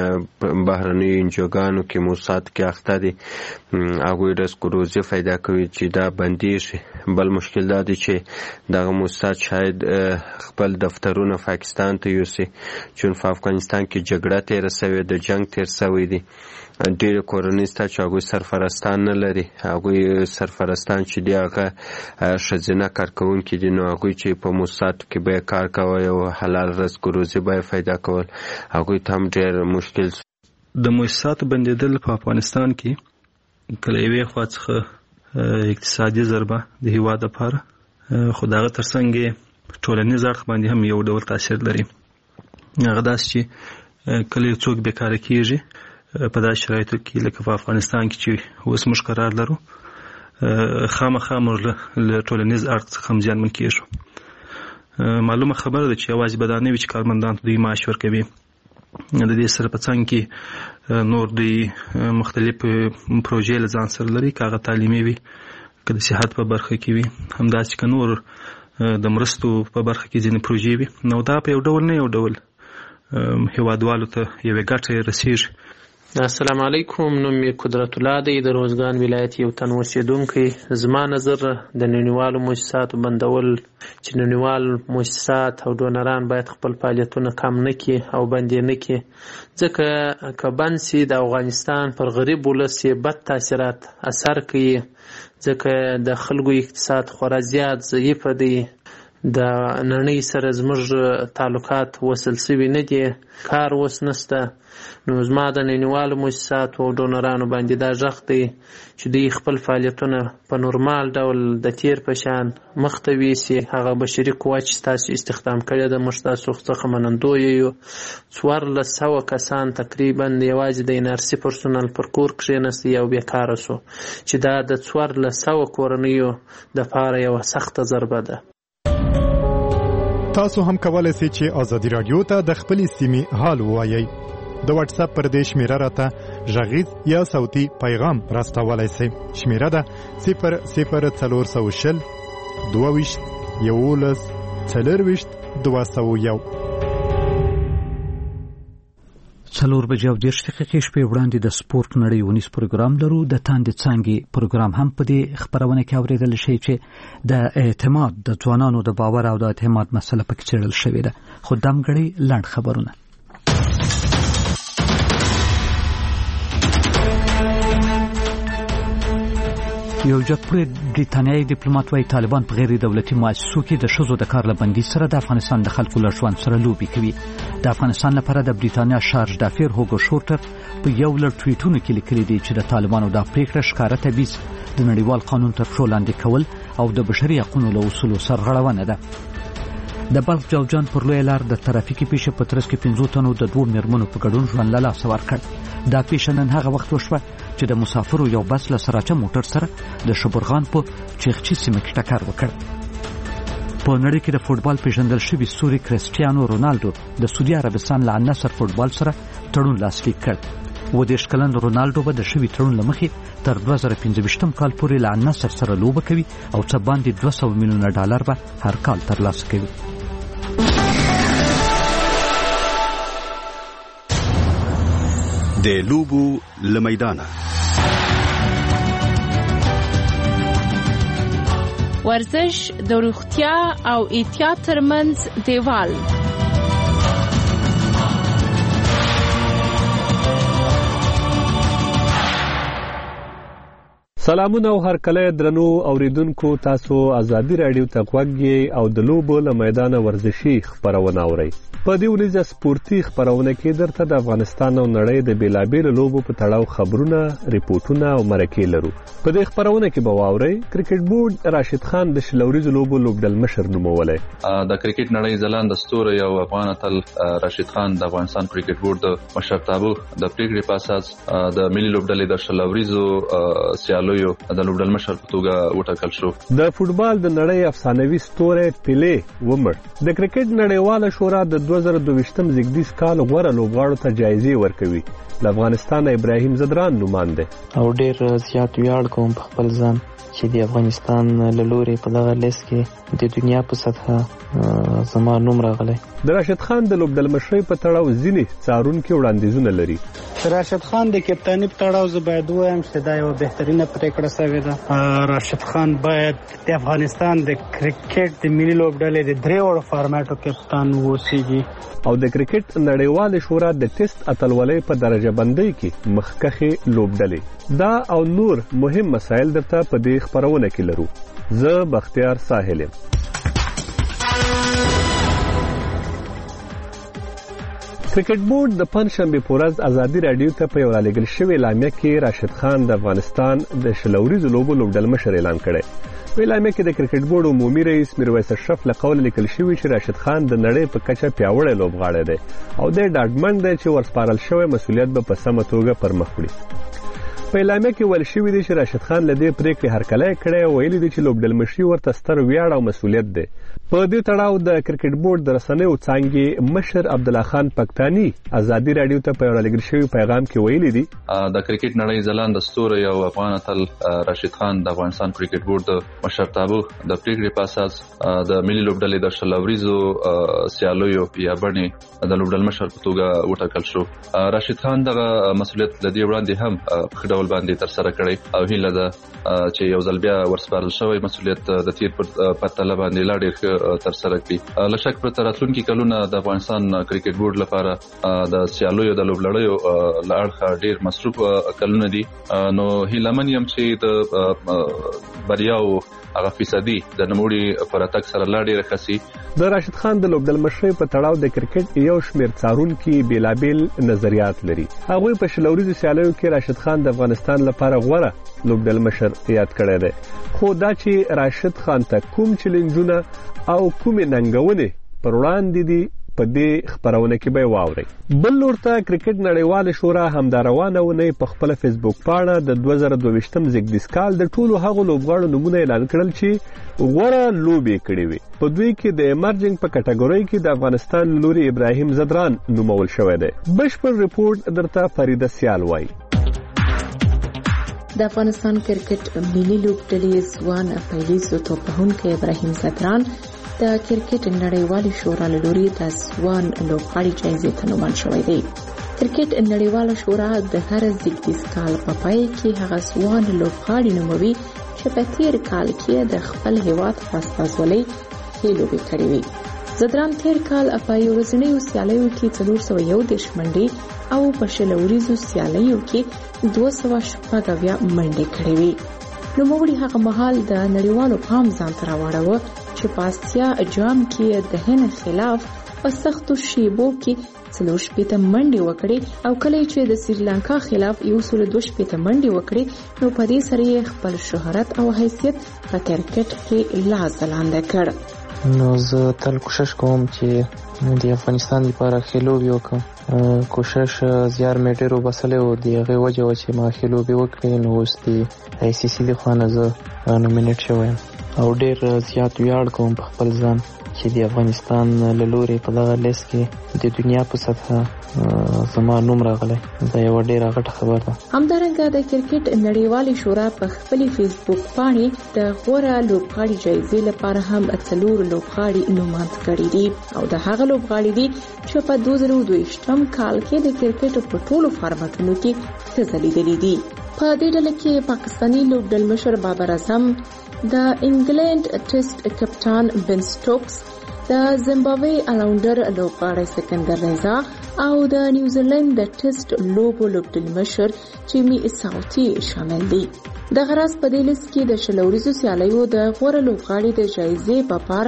بهرنیو انجوګانو کې موسساتو کې اخته دي، هغوی رزق و روزي پیدا کوي چې دا بندېږي. بل مشکل دا دی چې دغه موسسات شاید خپل دفترونه پاکستان ته یوسي، چون په افغانستان کې جګړه تېره شوې ده، جنګ تېر شوی دی. ډېرې کورنۍ شته چې هغوی سرپرستان نه لري، هغوی سرپرستان چې دی هغه ښځینه کارکوونکي دي، نو هغوی چې په موسساتو کې به یې کار کوی او حلال رزق و روزي به یې پیدا کول، هغوی ته هم ډېر مشکل. د موسساتو بندېدل په افغانستان کې که له یوې خوا څخه اقتصادي ضربه د هېواد لپاره، خو د هغه تر څنګ یې ټولنیز اړخ باندې هم یو ډول تاثیر لري. هغه داسې چې کله یو څوک بیکاره کېږي په داسې شرایطو کې لکه په افغانستان کې چې اوس موږ قرار لرو، خامخا موږ له ټولنیز اړخ څخه هم زیانمن کېږو. معلومه خبره ده چې یوازې به دا نه وي چې کارمندانو ته دوی معاش ورکوي، د دې سره په څنګ کې نور دوی مختلف پروژې له ځان سره لري، که هغه تعلیمي وي، که د صحت په برخه کې وي، همداسې که نور د مرستو په برخه کې ځینې پروژې وي. نو دا په یو ډول نه یو ډول هېوادوالو ته یوې ګټې رسېږي. السلام علیکم، نوم یې قدرت الله دی، د روزګان ولایت یو تن اوسېدونکی. زما نظر د نړیوالو مؤسساتو بندول چې نړیوال مؤسسات او ډونران باید خپل فعالیتونه کم نه کړي او بندې نه کړي، ځکه که بند سي د افغانستان پر غریب ولس یې بد تاثیرات اثر کوي، ځکه د خلکو اقتصاد خورا زیات ضعیفه دی. د نړۍ سره زموږ تعلقات وصل سوي نه دي، کار اوس نشته. نو زما د نړیوالو مؤسساتو او ډونرانو باندې دا غږ دی چې دوی خپل فعالیتونه په نورمال ډول د تیر په شان مخ ته ویسي. هغه بشري قوه چې تاسو استخدام کړې ده موږ تاسو څخه منندوی یو. 1400 کسان تقریبا یوازې د NRC پرسونل پر کور کښېناستي او بیکاره شو چې دا د 1400 کورنیو دپاره یوه سخته ضربه ده. تاسو هم کولای شئ چې ازادي رادیو ته د خپلې سیمې حال ووایئ. د واتس اپ پر دې شمیره راته غږیز یا صوتي پیغام راستولی شئ. شمیره ده 00420 22 11 24 201. 4:30 شپې وړاندې د سپورت نړۍ ونیس پروګرام لرو. د تاندې څانګې پروګرام هم په دې خبرونه کې اورېدل شي چې د اعتماد د ځوانانو د باور او د اعتماد مسله پکې څېړل شوې ده. خو دمګړی لنډ خبرونه. یو جګپوړی بریتانیایي ډیپلوماټ وايي طالبان په غیر دولتي مؤسسو کې د ښځو د کار له بندي سره د افغانستان د خلکو له ژوند سره لوبې کوي. د افغانستان لپاره د بریتانیا شارج دافیر هوګو شورټر په یو لړ ټویټونو کې لیکلي دي چې د طالبانو د پریکړه ښکاره تبعیض د نړیوال قانون تر پښو لاندې کول او د بشري حقوقو له اصولو سرغړونه ده. د بلخ جوزجان پر لویه لار د ترافیکي پیښې په ترڅ کې 15 تنو د 2 میرمنو په ګډون ژوند له لاسه ورکړ. دا پیښه نن هغه وخت وشوه چې د مسافرو یو بس له سراچه موټر سره د شبرغان په چیخچی سیمه کې ټکر وکړ. په نړۍ کې د فوټبال پیژندل شوی ستوري کرسټیانو رونالډو د سعودي عربستان له النصر فوټبال سره تړون لاسلیک کړ. 22 کلن رونالډو به د شوی تړون له مخې تر 2015 کال پورې له النصر سره لوبه کوي او څه باندې $200 میلیونه به هر کال ترلاسه کوي. د لوبو لمیدانه ورزش د روغتیا او احتیاط ترمنځ دیوال. سلامونه او هر کله درنو اوریدونکو، تاسو ازادي رادیو ته غوږی او د لوبو لمیدانه ورزشي خبرونه اورئ. په دې ورځ سپورتي خبرونه کې درته د افغانستان او نړۍ د بیلابیل لوبو په تړاو خبرونه، ریپورتونه او مرکې لرو. په دې خبرونه کې به واورئ کرکټ بورډ راشد خان د شلوريز لوبو لوبډل مشر نومولای. د کرکټ نړۍ ځلان د ستوري او افغان اتل راشد خان د افغانستان کرکټ بورډ د مشرتابه د پریکړې په اساس د ملي لوبډلې د شلوريزو سیالو د لوبډل مشر په توګه وټاکل شو. د فوټبال د نړۍ افسانوي ستوری پیلې ومړ. د کرکټ نړیواله شورا د 2022 زیږدیز کال غوره لوبغاړو ته جایزې ورکوي. د افغانستان ابراهیم زدران نومانده او ډیر زیات ویاړ کوم په خپل ځان چې د افغانستان له لوري په دغه لیست کې د دنیا په سطحه زما نوم راغلی. د راشد خان د لوبډل مشرۍ په تړاو ځینې څارونکي وړاندیزونه لري. راشد خان د کپتانی په تړاو زه باید وایم چې دا یو بهترینه پریکړه شوې ده. راشد خان باید د افغانستان د کرکټ د ملي لوبډلې د 3 وړو فارمټو کپتان ووسیږي او د کرکټ نړیواله شورا د ټیسټ اتلولۍ په درجه بندۍ کې مخکخي لوبډلې. دا او نور مهم مسایل درته په دې خبرونه کې لرو. زه بختیار ساحل یم. کرکټ بورډ د پنځشنبه په ورځ ازادي رادیو ته په یو رالیږل شوی اعلامیه کې راشد خان د افغانستان د شلوريزو لوبو لوبډل مشر اعلان کړی. په اعلامیه کې د کرکټ بورډ عمومي رئیس میرویس اشرف له قوله لیکل شوی چې راشد خان د نړۍ په کچه پیاوړی لوبغاړی دی او د ډاډمن دی چې ورسپارل شوی مسولیت به په سمه توګه پرمخ وړي. په اعلامیه کې ویل شوی دی چې راشد خان له دې پریکړې هرکلی کړی او ویلي دی چې لوبډل مشري ورته ستر ویاړ او مسولیت دی. په دې تړاو د کرکټ بورډ د رسنیو څانګې مشر عبدالله خان پکتانی ازادي رادیو ته په رالیږل شوی پیغام کې ویلي دی د کرکټ نړۍ ځلان د ستوري او افغان اتل راشد خان د افغانستان کرکټ بورډ د مشرتابه د پریکړې په اساس د ملي لوبډلې د شلوريزو سیالیو یا بڼې د لوبډل مشر په توګه وټاکل شو. راشد خان دغه مسولیت لدی وړاندې هم په ډول باندې تر سره کړی او هیله ده چې یو ځل بیا ورسپارل شوی مسولیت د تیر په تله باندې لا ډیر تر سره کړي. لشک پر راتلونکي کلونه د افغانستان کرکټ بورډ لپاره د سیالیو د لوبلړیو لړخه ډیر مصروف کلونه دي. نو هیله من یم چې د بریاو هغه فیصدي د نوموړي پرتګ سره لا ډیره کسي. د راشد خان د لوبډل مشرۍ په تړاو د کرکټ یو شمېر څارونکي بیلابیل نظریات لري. هغوی په شلوريزو سیالیو کې راشد خان د افغانستان لپاره غوره لوبډل مشر یاد کړی دی. خو دا چې راشد خان ته کوم چیلنجونه او کومې ننګونې پر وړاندې دي په دې خبرونه کې به واوري. بل لور ته کرکټ نړیواله شورا همداروانه ونې په خپل فیسبوک پاڼه د 2022م زیږدیز کال د ټولو هغو لوبغاړو نمونه اعلان کړل چې غوره لوبې کړې وي. په دوی کې د ایمرجنګ په کټګورۍ کې د افغانستان لوري ابراهیم زدران نومول شوی دی. بشپړ ریپورت درته فریده سیال وایي. د افغانستان کرکټ ملي لوبډلې ځوان پیلیزو توپوهونکی ابراهیم زدران د کرکټ نړیوالې شورا له لوري د ځوان لوبغاړي جایزې ته نومول شوی دی. کرکټ نړیواله شورا د هر زیږدیز کال په پای کې هغه ځوان لوبغاړي نوموي چې په تیر کال کې د خپل هیواد په استازولۍ کې لوبې کړې وي. زدران تیر کال په ورځنیو سیالیو کې 411 منډې او په شلوریزو سیالیو کې 214 منډې کړې وي. نوموړي هغه مهال د نړیوالو پام ځان ته راوړاوه چې په آسیا جام کې د هند خلاف په سختو شیبو کې 4 منډې وکړې او کله چې د سریلانکا خلاف 102 منډې وکړې نو په دې سره خپل شهرت او حیثیت په کرکټ کې لا ځلانده کړ. نو زه تل کوشش کوم چې د افغانستان لپاره خلوبي وکم. کوشش زیار مې ډېر وباسلې او د هغې وجه وه چې ما خلوبي وکړې نو اوس د ICC لخوا نه زه نومینیټ شوی یم او ډېر زیات ویاړ کوم په خپل ځان چې د افغانستان له لورې په دغه لیست کې د دنیا په سطحه زما نوم راغلی. دا یوه ډېره غټه خبر ده. همدارنګه د کرکټ نړیوالې شورا په خپلې فیسبوک پاڼې د غوره لوبغاړي جایزې لپاره هم 4 لوبغاړي نوماند کړي دي او د هغه لوبغاړي دي چې په 2022م کال کې د کرکټ په ټولو فارمټونو کې ښه ځلیدلي دي. په دې ډله کې پاکستاني لوبډل مشر بابر اعظم، د انګلند ټیسټ کپټان بن سټوکس، د زیمبابوې الاونډر لوبغاړی سکندر رضا او د نیوزیلند د ټیسټ لوبو لوبډل مشر جیمی ساوتي شامل دي. د غرض په دې لیست کې د شلوریزو سیالیو د غوره لوبغاړي د جایزې په پار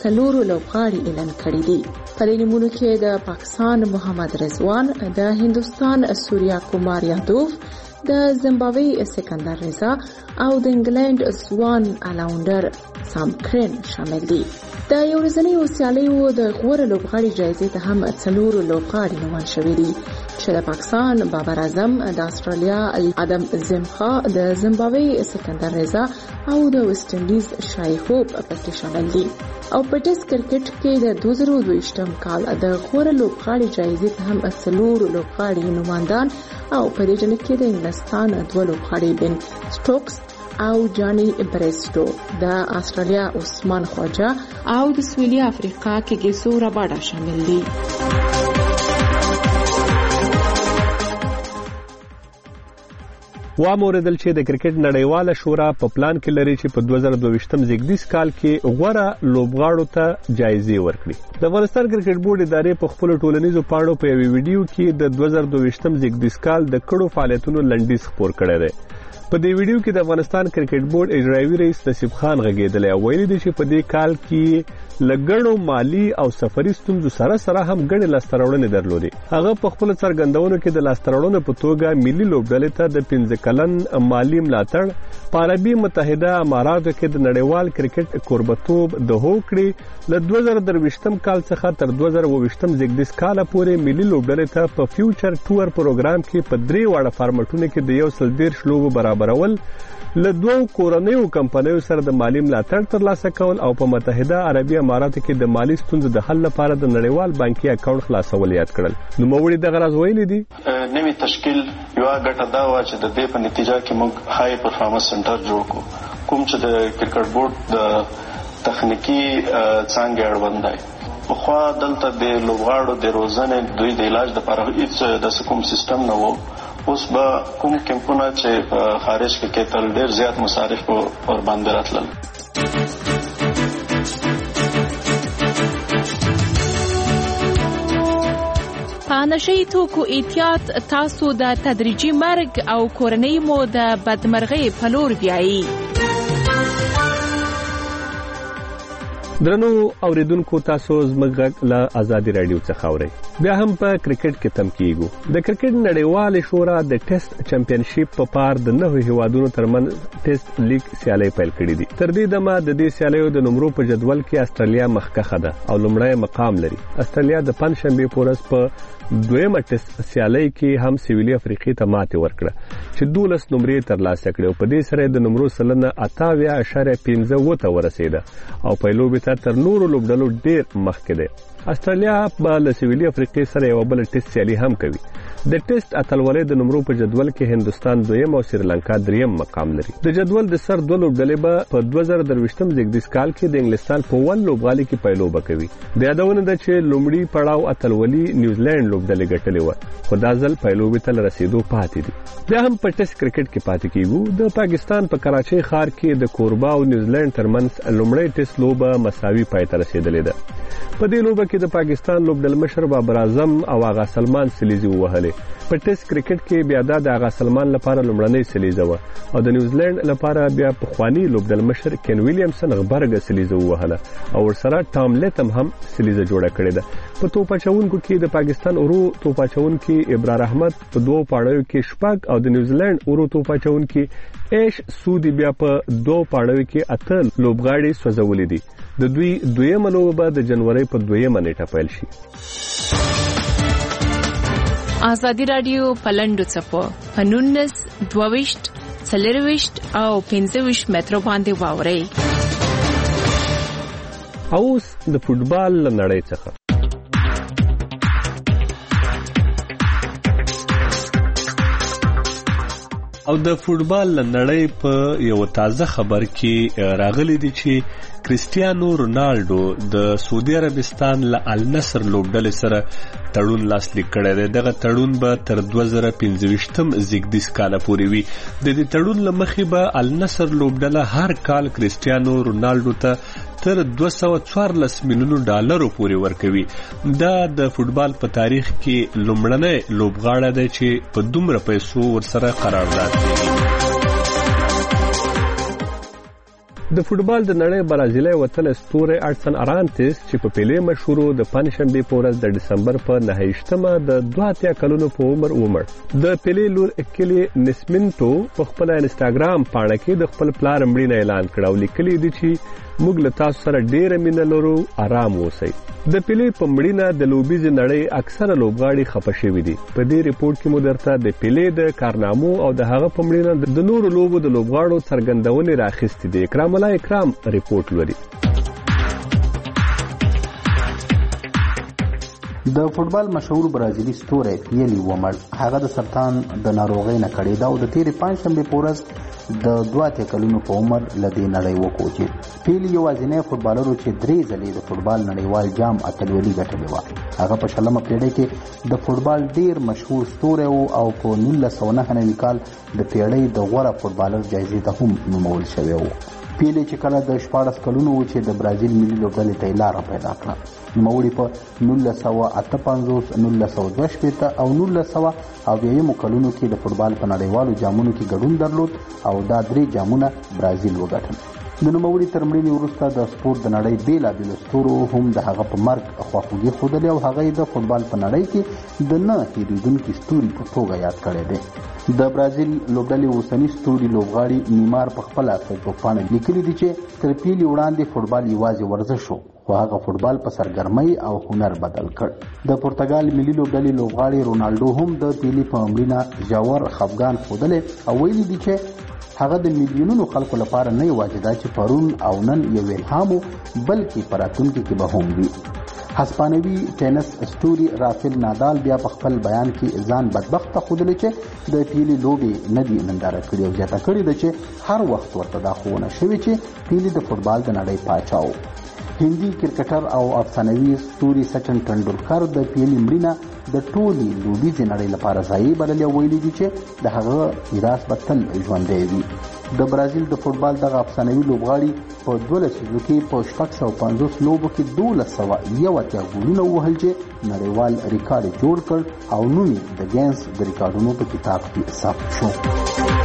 4 لوبغاړي اعلان کړي دي. په دې نمونه کې د پاکستان محمد رضوان، د هندوستان سوریا کومار یادوف، د زیمبابوې سکندر رضا او د انګلند ځوان الاونډر سام کرن شامل دي. د یو ورځنیو سیالیو د غوره لوبغاړي جایزې ته هم 4 لوبغاړي نومول شوي دي چې د پاکستان بابر اعظم، د استرالیا ادم زمخا، د زیمبابوې سکندر رضا او د ویسټ انډیز شایخوب پکې شامل دي. او په ټیسټ کرکټ کې د 2022م کال د غوره لوبغاړي جایزې ته هم 4 لوبغاړي نوماندان او په دې ډله کې د انګلستان 2 لوبغاړي بن سټوکس او جانی بریسټو، د استرالیا عثمان خواجه او د سویلي افریقا کې ګیسو راباډا شامل دي. واوریدل چې د کرکټ نړیواله شورا په پلان کې لري چې په 2022م زیږدیز کال کې غوره لوبغاړو ته جایزې ورکړي. د افغانستان کرکټ بورډ ادارې په خپل ټولنیزو پاڼو په یوه ویډیو کې د 2022م زیږدیز کال د کړو فعالیتونو لنډیز خپور کړی دی. په دې ویډیو کې د افغانستان کرکټ بورډ اجرایي رئیس نصیب خان غږیدلی او ویلي دی چې په دې کال کې لګړو مالی او سفري ستونزو سره هم ګڼې لاسته راوړنې درلودې. هغه په خپل څرګندونو کې د لاسته راوړنو په توګه ملي لوبډلې ته د 15 کلن مالی ملاتړ، په عربي متحده اماراتو کې د نړیوال کرکټ کوربتوب د هوکړې له 2023م کال څخه تر 2022م زیږدیز کال پورې ملي لوبډلې ته په فیوچر ټور پروګرام کې په 3 واړه فارمټونو کې د 130 لوبو برابرول، له 2 کورنیو کمپنیو سره د مالی ملاتړ ترلاسه کول او په متحده عربي اماراتو کې د مالی ستونزو د حل لپاره د نړیوال بانکي اکاونټ خلاصول یاد کړل. نوموړي دغه راز ویلي دي نوې تشکیل یو ګټه دا و چې د دې په نتیجه کې موږ های پرفارمنس سنټر جوړ کړو، کوم چې د کرکټ بورډ د تخنیکی څانګې اړوند دی. پخوا دلته د لوبغاړو د روزنې دوی د علاج لپاره هیڅ د کوم سیستم نه و. اوس به کوم کمپونه چې په خارج کې کېدل ډېر زیات مصارف ور باندې راتلل. په نشي توکو احتیاط تاسو د تدریجي مرګ او کورنۍ مو د بدمرغۍ په لور بیایي. درنو اوریدونکو تاسو زموږ له ازادي رادیو څخه اورئ. بیا هم په کرکټ کې تم کیږو. د کرکټ نړیوال شورا د ټیسټ چمپیونشپ په پار د 9 هیوادونو ترمنځ ټیسټ لیګ سیالي پیل کړې دي. تر دې دمه د دې سیالیو د نمرو په جدول کې استرالیا مخکښه ده او لومړی مقام لري. استرالیا د پنځشنبه په ورځ په دویمه ټیسټ سیالي کې هم سویلي افریقې ته ماتې ورکړه چې 12 نمرې ترلاسه کړې او په دې سره د نمرو سلنه 28.15 ته ورسېده او په لوبې ته تر نورو لوبډلو ډېر مخکې ده. استرالیا په سویلي افریقې سره یو بل ټیسټ سیالي هم کوي. د ټیسټ اتلولۍ د نمرو په جدول کې هندستان دویم او سریلانکا دریم مقام لري. د جدول د سر دوه لوبډلې به په 2023م زیږدیز کال کې د انګلستان په ول لوبغالي کې پیلوبه کوي. د یادونه ده چې لومړی پړاو اتلولي نیوزیلند لوبډلې ګټلې و خو دا ځل پیلوبې ته رسیدو پاتې دي. بیا هم په ټیسټ کرکټ کې پاتې کیږو. د پاکستان په کراچۍ ښار کې د کوربا او نیوزیلند ترمنځ لومړی ټیسټ لوبه مساوي پای ته رسیدلې ده. په دې لوبه کې د پاکستان لوبډل مشر بابر اعظم او آغا سلمان سلیزي ووهلې. په ټیسټ کرکټ کې بیا د آغا سلمان لپاره لومړنۍ سلیزه و او د نیوزیلند لپاره بیا پخوانی لوبډل مشر کین ویلیامسن غبرګه سلیزه ووهله او ورسره ټام لیتم هم سلیزه جوړه کړې ده. په توپ اچونکو کې د پاکستان اورو توپ اچونکي ابرار احمد په 2 پاړیو کې شپږ او د نیوزیلند اورو توپ اچونکي ایش سودی بیا په 2 پاړیو کې 8 لوبغاړي سوځولې دي. د دوی دویمه لوبه د جنوري په 2مه نیټه پیل شي. ازادي رادیو پلندو چپو پنونس 22 سلرويشت او 25 مترو باندې واوري. اوس د فوتبال نړۍ څخه او د فوتبال نړۍ په یو تازه خبر کې راغلي دي چې کرسټیانو رونالډو د سعودي عربستان له النصر لوبډلې سره تړون لاسلیک کړی دی. دغه تړون به تر 2025م زیږدیز کال پورې وي. د دې تړون له مخې به النصر لوبډله هر کال کرسټیانو رونالډو ته تر 214 میلیون ډالرو پورې ورکوي. دا د فوتبال په تاریخ کې لومړنی لوبغاړی دی چې په دومره پیسو ورسره قرارداد لري. د فوتبال د نړۍ برازیلي وتل ستوری اډسن ارانتس چې په پیلې مشهورو د پنځشنبه په ورځ د دسمبر په 9مه د 82 کلونو په عمر ومړ. د پیلې لور اکلی نسمنټو په خپل انستګرام پاڼه کې د خپل پلار مړینه اعلان کړ او لیکلي دي چې موږ له تاسو سره ډېره مینه لرو، آرام اوسئ. د پیلې په مړینه د لوبیز نړۍ اکثره لوبغاړي خفه شوي دي. په دې ریپورت کې مو درته د پیلې د کارنامو او د هغه په مړینه د نورو لوبو د لوبغاړو څرګندونې راخیستې دي. اکرام الله اکرام ریپورت لري. د فوتبال مشهور برازیلی ستوری پیلی ومړ. هغه د سرطان د ناروغۍ نه کړېده او د تیرې پنځشنبې په ورځ د 82 کلونو په عمر له دې نړۍ وکوچېد. پیلی یوازینی فوتبالر چې 3 ځلې د فوتبال نړیوال جام اتلولي ګټلې وه. هغه په 20مه پیړۍ کې د فوتبال ډیر مشهور ستوری و او په 1999 کال د پیړۍ د غوره فوتبالر جایزې ته هم نومول شوی و. پیلی چې کله د 14 کلونو و چې د برازیل ملي لوبډلې ته لاره پیدا کړه. نوموړي په 1958 1962 او 1990 کلونو کې د فوتبال په نړیوالو جامونو کې ګډون درلود او دا 3 جامونه برازیل وګټل. د نوموړي تر مړینې وروسته د سپورت د نړۍ بیلابیلو ستورو هم د هغه په مرګ خواخوږي ښودلې او هغه یې د فوتبال په نړۍ کې د نه هېرېدونکي ستوري په توګه یاد کړی دی. د برازیل لوبډلې اوسني ستوري لوبغاړي نیمار په خپله فیسبوک پاڼه لیکلي دي چې تر پیلې وړاندې فوتبال یوازې ورزش و خو هغه فوتبال په سرګرمۍ او هنر بدل کړ. د پرتګال ملي لوبډلې لوبغاړي رونالډو هم د پیلې په مړینه ژور خفګان ښودلی او ویلي دي چې هغه د میلیونونو خلکو لپاره نه یوازې دا چې پرون او نن یو الهام بلکې په راتلونکي کې به هم وي. هسپانوي ټینس ستوري رافیل نادال بیا په خپل بیان کې ځان بدبخته ښودلی چې د پیلې لوبې نه دي ننداره کړې او زیاته کړې ده چې هر وخت ورته دا ښوونه شوې چې پیلې د فوتبال د نړۍ پاچا و. هندي کرکټر او افسانوي ستوري سچن ټنډولکر د پیلې مړینه د ټولې لوبیزې نړۍ لپاره ضایع بللې او ویلي دي چې د هغه میراث به تل ژوندی وي. د برازیل د فوتبال دغه افسانوي لوبغاړي په 12 لسیزو کې په 650 لوبو کې 1281 ګولونه ووهل چې نړیوال ریکارډ جوړ کړ او نوم یې د ګینس د ریکارډونو په کتاب کې ثبت شو.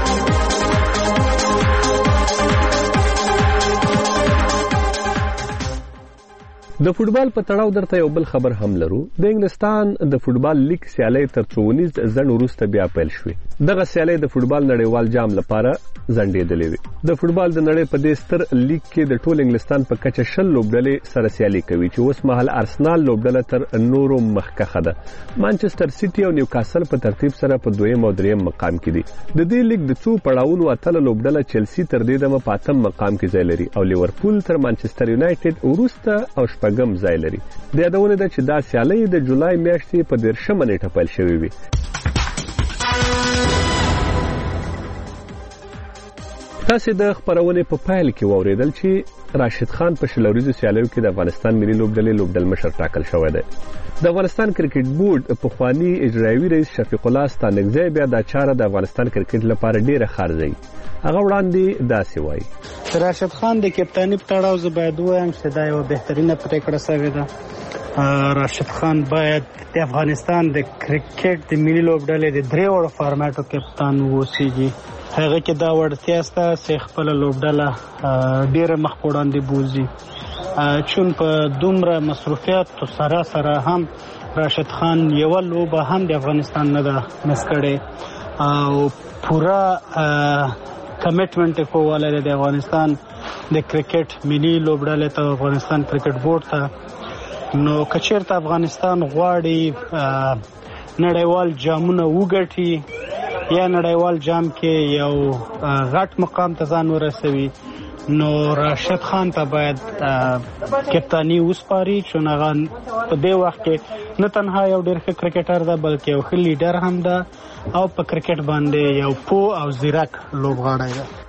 د فوټبال په تړاو درته یو بل خبر هم لرو. د انګلستان د فوټبال لیګ سیالۍ تر 24 ځنډ وروسته بیا پیل شوې. دغه سیالۍ د فوټبال نړیوال جام لپاره ځنډېدلې وې. د فوټبال د نړۍ په دې ستر لیګ کې د ټول انګلستان په کچه 20 لوبډلې سره سیالي کوي چې اوس مهال ارسنال لوبډله تر نورو مخکښه ده. مانچستر سیټي او نیوکاسل په ترتیب سره په 2م او 3م مقام کې دي. د دې لیګ د څو پړاوونو اتله لوبډله چلسي تر دې دمه په 8م مقام کې ځای لري او لیورپول تر مانچستر یونایټډ وروسته او 8م ځای لري. د یادونه ده چې دا سیالۍ د جولای میاشتې په 13 نیټه پیل شوې وي. تاسو د خبرونې په پایل کې واوریدل چې راشد خان په شلوریزو سیالیو کې د افغانستان ملي لوبډلې مشر ټاکل شوی دی. د افغانستان کرکټ بورډ پخوانی اجرایوي رئیس شفیق الله ستانکزی بیا دا چاره د افغانستان کرکټ لپاره ډیره خارجي. هغه وړاندې داسې وایي. راشد خان د کپتانی په تړاو زه باید وایم چې دا یو بهترینه پریکړه شوې ده. راشد خان باید د افغانستان د کرکټ د ملي لوبډلې د 3 وړو فارمټو کپتان ووسیږي. هغه کې دا وړتیا سته چې خپل لوبډله ډیره مخ په وړاندې بوزي. چون په دومره مصروفیت سره هم راشد خان یو لوبه هم د افغانستان نه ده مس کړې او پورا کمټمنټ کوواله د افغانستان د کرکټ ملي لوبډلې ته افغانستان کرکټ بورډ ته. نو کچیرته افغانستان غواړي نړیوال جامونه وګټي یا نړیوال جام کې یو غټ مقام ته ځان ورسوي نو راشد خان ته باید کپتانی وسپاري چې هغه په دې وخت کې نه تنها یو ډېر ښه کرکټر ده بلکې یو ښه لیډر هم ده او په کرکټ باندې یو پوه او ځیرک لوبغاړی ده.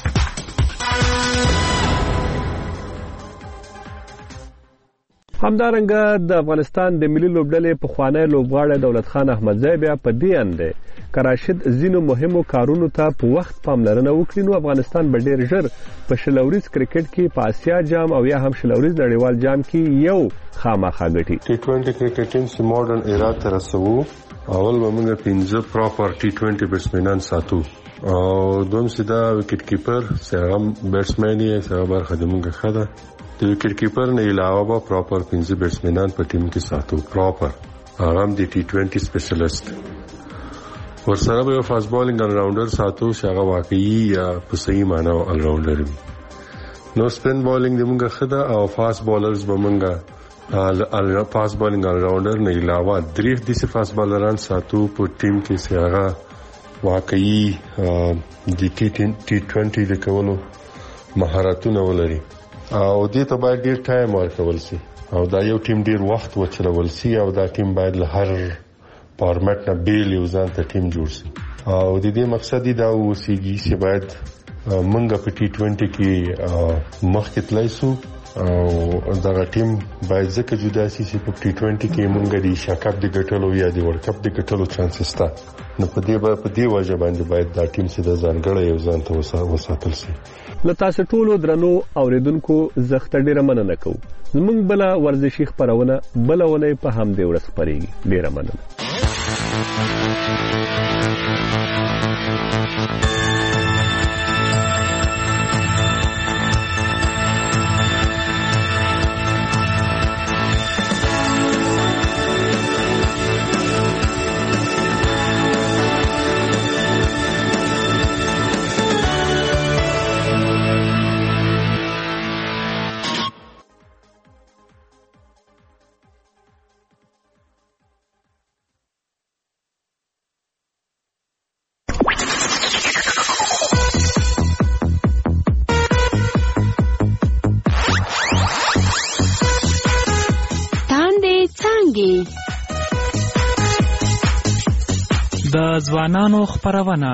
همدارنګه د افغانستان د ملي لوبډلې پخوانی لوبغاړی دولت خان احمدزی بیا په دې اند که راشد ځینو مهمو کارونو ته په وخت پاملرنه وکړي نو افغانستان به ډېر ژر په شلوریز کرکټ کې په آسیا جام او یا هم شلوریز نړیوال جام کې یو خامخا ګټي. T20 کرکټ ټیم سي ماډرن ایرا ته رسوو. اول به موږ 15 پراپر T20 بیټسمنان ساتو او دوم سیدا وکټ کیپر سره بیټسمن یې سره برخه د موږ خاله د وکټ کیپر نه علاوه به پراپر 15 بیټسمنان په ټیم کې ساتو. پراپر هغه د T20 سپیشلیست ورسره به فاست بالینګ ال راونډر ساتو چې هغه واقعي یا په صحیح معنی ال راونډر وي. نو سپین بالینګ د موږ خدا او فاست بالرز به موږ ال فاست بالینګ ال راونډر نه علاوه درې د فاست بالران ساتو په ټیم کې چې هغه واقعي د T20 د کولو مهارتونه ولري او دې ته باید ډیر ټایم ورکول شي او دا یو ټیم ډیر وخت وچلول شي او دا ټیم باید له هر فارمټ نه بیل یو ځان ته ټیم جوړ شي او د دې مقصد دا وسیږي چې باید موږ په T20 کې مخکې تلای شو او دا ټیم باید ځکه جدا شي چې په T20 کې موږ د ایشیا کپ د ګټلو یا د ورلد کپ د ګټلو چانس شته. نو په دې وجه باندې باید دا ټیم چې د ځانګړی یو ځان ته وساتل شي. له تاسو ټولو درنو اوریدونکو زخته ډیره مننه کوم. زموږ بل ورزشي خبرونه بلونه په همدې ورځ خبرېږي. ډیره مننه. د ځوانانو خبرونه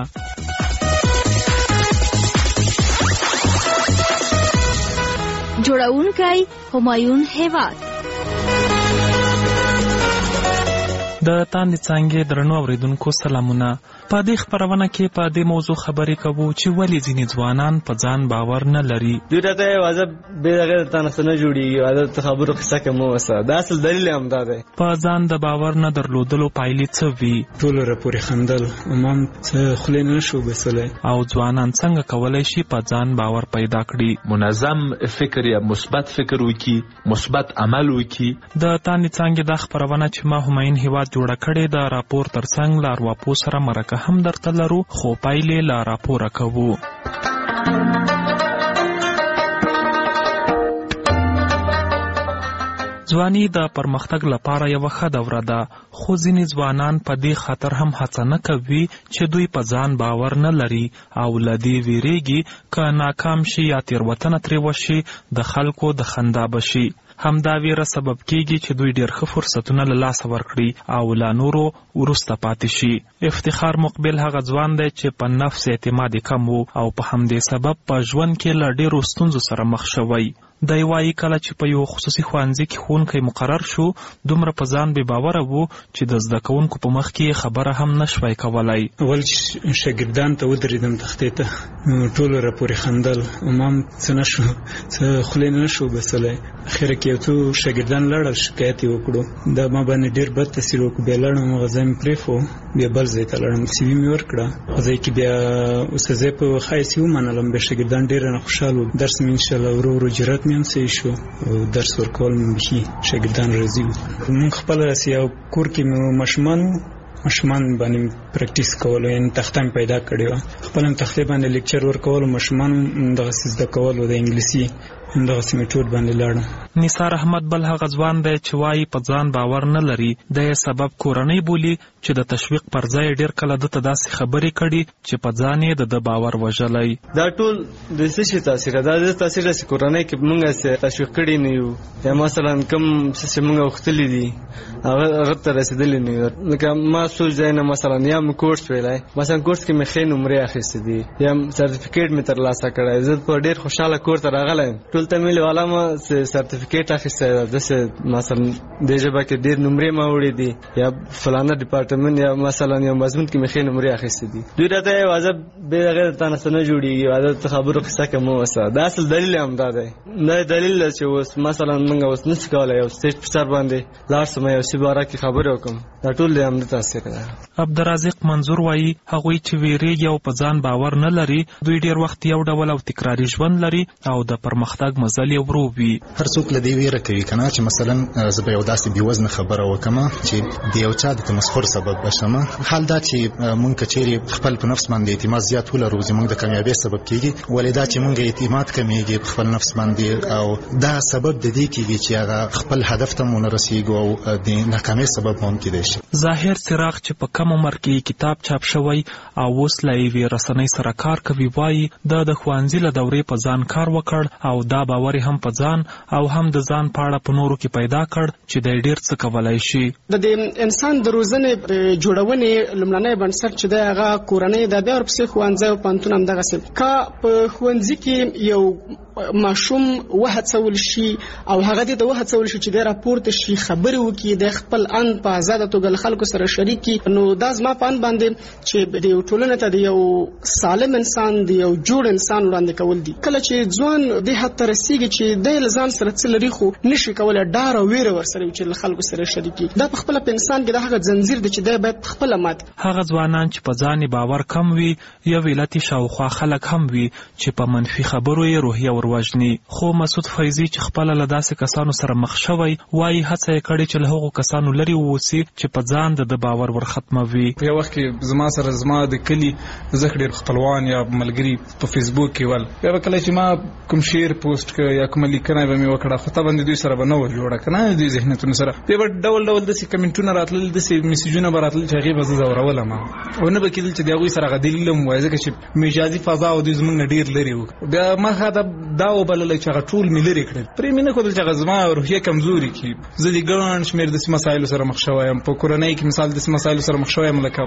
جوړونکی همایون هیواد د تاندې څانګې درنو اوریدونکو سلامونه. په دې خبرونه کې په دې موضوع خبرې کوو چې ولې ځینې ځوانان په ځان باور نه لري. دوی راته واځه به هغه تاسو نه جوړیږي، واځه خبرو قصه کوم وسه. دا اصل دلیل هم دا دی. په ځان د باور نه درلودلو پایلې څه وي؟ ټول راپورې خندل، امام څه خلې نه شو بسلای. او ځوانان څنګه کولای شي په ځان باور پیدا کړي؟ منظم فکر یا مثبت فکر وکړي، مثبت عمل وکړي. د تاندې څانګې د خبرونه چې ما هماین هیواد جوړه کړې د راپور ترڅنګ لا ارواپو سره مرکه هم درته لرو، خو پایلې لا راپوره کوو. ځواني د پرمختګ لپاره یو ښه دوره ده، خو ځینې ځوانان په دې خاطر هم هڅه نه کوي چې دوی په ځان باور نه لري او له دې ویریږي که ناکام شي یا تېروتنه ترې وشي د خلکو د خندا بشي. همدا ویره سبب کیږي چې دوی ډېر ښه فرصتونه له لاسه ورکړي او لا نورو وروسته پاتې شي. افتخار مقبل هغه ځوان دی چې په نفس اعتماد کم وو او په همدې سبب په ژوند کې له ډېرو ستونزو سره مخ شوی. دی وایي کله چې په یو خصوصي ښوونځي کې ښوونکی مقرر شو، دومره په ځان بې باوره وو چې د زده کوونکو په مخ کې خبره هم نشوی کولی. اول شاګردان ته ودرېدم تختې ته، ټولو راپورې خندل، امام څه نه شو، څه خولې نه شو بسلی. اخره کې یو څو شاګردان لاړل، شکایت یې وکړو، دا ما باندې ډېر بد تاثیر وکړو. بیا لاړم هغه ځای مې پرېښو، بیا بل ځای ته لاړم، سی وي مې ورکړه. هغه ځای کې بیا استاذۍ په ښایست یې ومنلم، بیا شاګردان ډېر رانه خوشحال وو. درس مې انشاءالله ورو ورو جرات مې هم صحیح شو او درس ورکول مې بېخي شاګردان راضي وو. مونږ خپله راسي یو کور کې مې ماشومان باندې پریکټیس کولو، یعنې تخته مې پیدا کړې وه، خپله مې تختې باندې لیکچر ورکولو، ماشومان دغسې زده کولو د انګلیسي همدغسې میټود باندې لاړم. نثار احمد بل هغه ځوان دی چې وایي په ځان باور نه لري. د یې سبب کورنۍ بولي چې د تشویق پر ځای ډېر کله دته داسې خبرې کړي چې په ځان یې د باور وژلی. دا ټول د څه شي تاثیر ده؟ دا د تاثیر چې کورنۍ کې موږ تشویق کړي نه یو، یا مثلا کوم څه چې موږ غوښتلي دي هغه ته رسېدلي نه یو. لکه ما سوچ ځای نه مثلا یا مې کورس ویلی، مثلا کورس کې مې ښې نمرې اخیستې دي یا سرټیفیکیټ مې ترلاسه کړی، زه په ډېر خوشحاله کور ته راغلی یم. ټول ته مې والا ما سرټیفیکیټ اخیستی ده، داسې مثلا دې ژبه کې ډېر نمرې ما وړي دي یا فلانه ډپارټمنټ یا مثلا یو مضمون کې مې ښې نمرې اخیستې دي. دوی راته یې واځه بې هغې د تا نه څه نه جوړېږي، واځه ته خبرو قصه کې مه اوسه. دا اصل دلیل هم دا دی. دا دلیل ده چې اوس مثلا موږ اوس نشو کولی یو سټیج په سر باندې لاړ شم یو شي باره کې خبرې وکړم. دا ټول د همدې تاثیر ده. عبدالرازق منظور وایي هغوی چې ویرېږي او په ځان باور نه لري، دوی ډېر وخت یو ډول او تکراري ژوند لري او د پرمختګ مزل یې ورو وي. هر څوک له دې ویره کوي که نه چې مثلا زه به یو داسې بېوزنه خبره وکړم چې د یو چا د تمسخر سبب بشم. حال دا چې مونږ که چیرې خپل په نفس باندې اعتماد زیات ولرو زموږ د کامیابۍ سبب کیږي، ولې دا چې مونږ اعتماد کمیږي په خپل نفس باندې او دا سبب د دې کیږي چې هغه خپل هدف ته مونږ رسیږو او د ناکامۍ سبب هم کیدای شي. ظاهر څراغ چې په کم عمر کې کتاب چاپ شوی او اوس له یوې رسنۍ سره کار کوي وایي د ښوونځي له دورې په ځان کار وکړ او دا باور هم په ځان او هم د ځان په اړه په نورو کې پیدا کړ چې دی ډېر څه کولی شي. د انسان د روزنې جوړونې لومړنی بنسټ چې دی هغه کورنۍ ده، بیا ورپسې ښوونځی او پوهنتون همدغسې. که په ښوونځي کې یو ماشوم وهڅول شي او هغه دې ته وهڅول شي چې دی راپورته شي، خبرې وکړي، د خپل ان په ازاده توګه له خلکو سره شریک کړي، نو دا زما په ان باندې چې د یو ټولنې ته د یو سالم انسان د یو جوړ انسان وړاندې کول دي. کله چې ځوان دې حد ته رسېږي چې دی له ځان سره څه لري خو نشي کولی ډار او ویره ورسره وي چې له خلکو سره شریک کړي، دا په خپله په انسان کې د هغه ځنځیر دی چې دی باید په خپله مات. هغه ځوانان چې په ځان باور کم وي یو علت شاوخوا خلک هم وي چې په منفي خبرو یې روحیه وژني. خو مسعود فیضي چې خپله له داسې کسانو سره مخ شوی وایي هڅه یې کړې چې له هغو کسانو لرې واوسي چې په ځان د باور ورختموي. په یو وخت کې زما سره زما د کلي زه ډېر خپلوان یا ملګري په فیسبوک کې ول، بیا به کله چې ما کوم شعر پوسټ کړ یا کومه لیکنه به مې وکړه خو طبعا دوی سره به نه ور جوړه که نه دوی ذهنیتونو سره بیا به ډول ډول داسې کمنټونه راتلل، داسې میسیجونه به راتلل چې هغې به زه ځورولم او نه به کېدل چې د هغوی سره هغه دلیل هم ووایي ځکه چې مجازي فضا او دوی زموږ نه ډېر لرې وو. بیا ما دا وبللی چې هغه ټول مې لرې کړل، پرې مې نه ښودل چې هغه زما روحیه کمزوري کړي. زه د ګڼ شمېر داسې مسایلو سره مخ شوی یم، په کورنۍ کې مثال داسې مسایلو سره مخ شوی یم لکه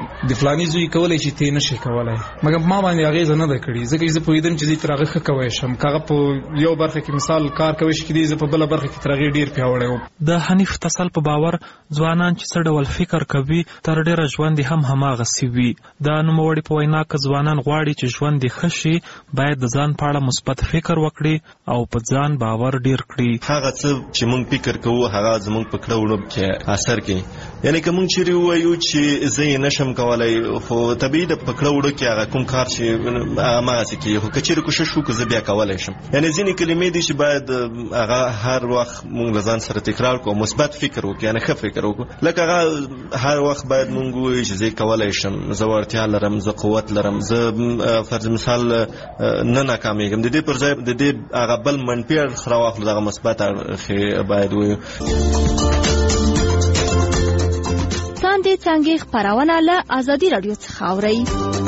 د فلاني زوی کولای شي ته نشي کولای مګر ما باندې اغیزه نه ده کړې ځکه چې زه پوهیدم چې زه تر هغه ښه کوی شم کاغه په یو برخه کې مثال کار کوي چې زه په بل برخه کې تر هغه ډیر پیاوړی وم. د حنیف تسل په باور ځوانان چې څه ډول فکر کوي تر ډیره ژوند هم هماغسې وي. د نوموړي په وینا که ځوانان غواړي چې ژوند یې ښه شي باید د ځان په اړه مثبت فکر وکړي او په ځان باور ډیر کړي. هغه څه چې موږ فکر کوو هغه زموږ په کړه وړو کې اثر کوي. یعنی که موږ چیرې ووایو چې زه یې نشم کولی خو طبیعي د په کړه وړو کې هغه کوم کار چې هماغسې کېږي خو که چیرې کوشش وکړو زه بیا کولی شم. یعنې ځینې کلمې دي چې باید هغه هر وخت موږ له ځان سره تکرار کړو مثبت فکر وکړو یعنې ښه فکر وکړو. لکه هغه هر وخت باید موږ ووایو چې زه کولی شم زه وړتیا لرم زه قوت لرم زه فرض مثال نه ناکامیږم. د دې پر ځای د دې هغه بل منفي اړخ راواخلو دغه مثبت اړخ باید ووایو. څاندې څانګې خپرونه له ازادي راډیو څخه اورئ.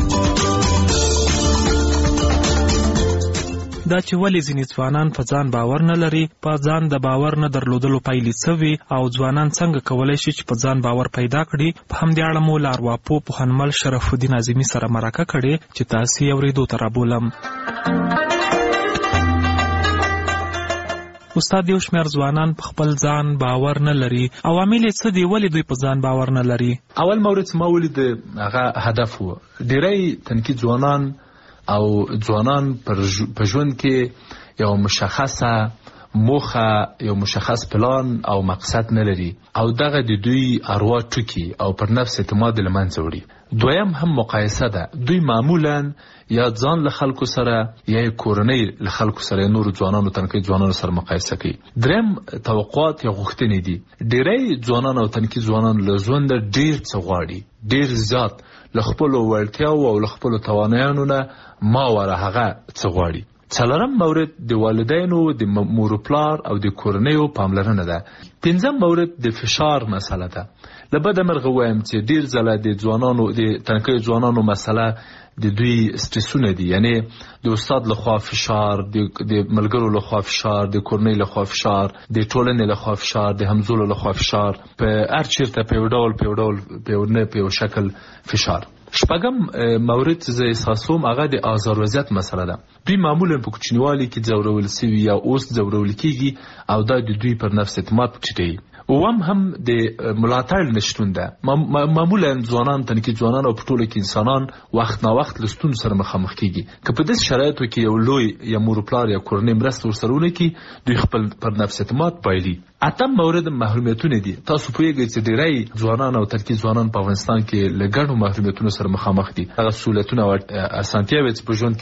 دا چې ولې ځینې ځوانان په ځان باور نه لري په ځان د باور نه درلودلو پایلې څه وي او ځوانان څنګه کولی شي چې په ځان باور پیدا کړي په همدې اړه مو له ارواپوه پوهنمل شرف الدین اعظمي سره مرکه کړې چې تاسې یې اورېدو ته رابولم. استاد یو شمېر ځوانان په خپل ځان باور نه لري عوامل یې څه دي ولې دوی په ځان باور نه لري؟ اول مورد ما ولید هغه هدف و. ډیری تنکي ځوانان او ځوانان په ژوند کې یو مشخصه موخه یو مشخص پلان او مقصد نه لري او دغه د دوی اروا ټوکي او پر نفس اعتماد له منځه وړي. دویم هم مقایسه ده. دوی معمولا یا ځان له خلکو سره یا کورنۍ له خلکو سره نور ځوانانو تنکي ځوانانو سره مقایسه کوي. دریم توقعات یا غوښتنې دي. ډیری ځوانان او تنکي ځوانان له ژوند ډیر څه غواړي ډیر زیات له خپلو وړتیاو او له خپلو توانایانو نه ما وره هغه څه غواړي. څلورم مورد د والدینو د مور پلار او د کورنیو پاملرنه ده. پنځم مورد د فشار مسله ده. له بده مرغه وایم چې ډیر ځله د ځوانانو د تنکي ځوانانو مسله د دوی سټرسونه دي. یعنی د استاد لخوا فشار د ملګرو لخوا فشار د کورنۍ لخوا فشار د ټولنې لخوا فشار د همزولو لخوا فشار په هر چیرته په یو شکل فشار. شپږم مورد زه احساسوم هغه د آزار وضعیت مسله ده. دوی معمولا په کوچنیوالي کې ځورول سوي یا اوس ځورول کېږي او دا د دوی پر نفس اعتماد ټیټوي. اوم هم د ملاتړ نشتون ده. معمولا ځوانان تنکي ځوانان او په ټوله کې انسانان وخت نا وخت له ستونزو سره مخامخ کېږي. که په داسې شرایطو کې یو لوی یا مور پلار یا کورنۍ مرسته ورسره ونه کړي دوی خپل پر نفس اعتماد بایلي. اتم مورد محرومیتونه دي. تاسو پوهیږئ چې ډیری ځوانان او ترکي ځوانان په افغانستان کې له ګڼو محرومیتونو سره مخامخ دي. هغه سهولتونه او اسانتیاوې چې په ژوند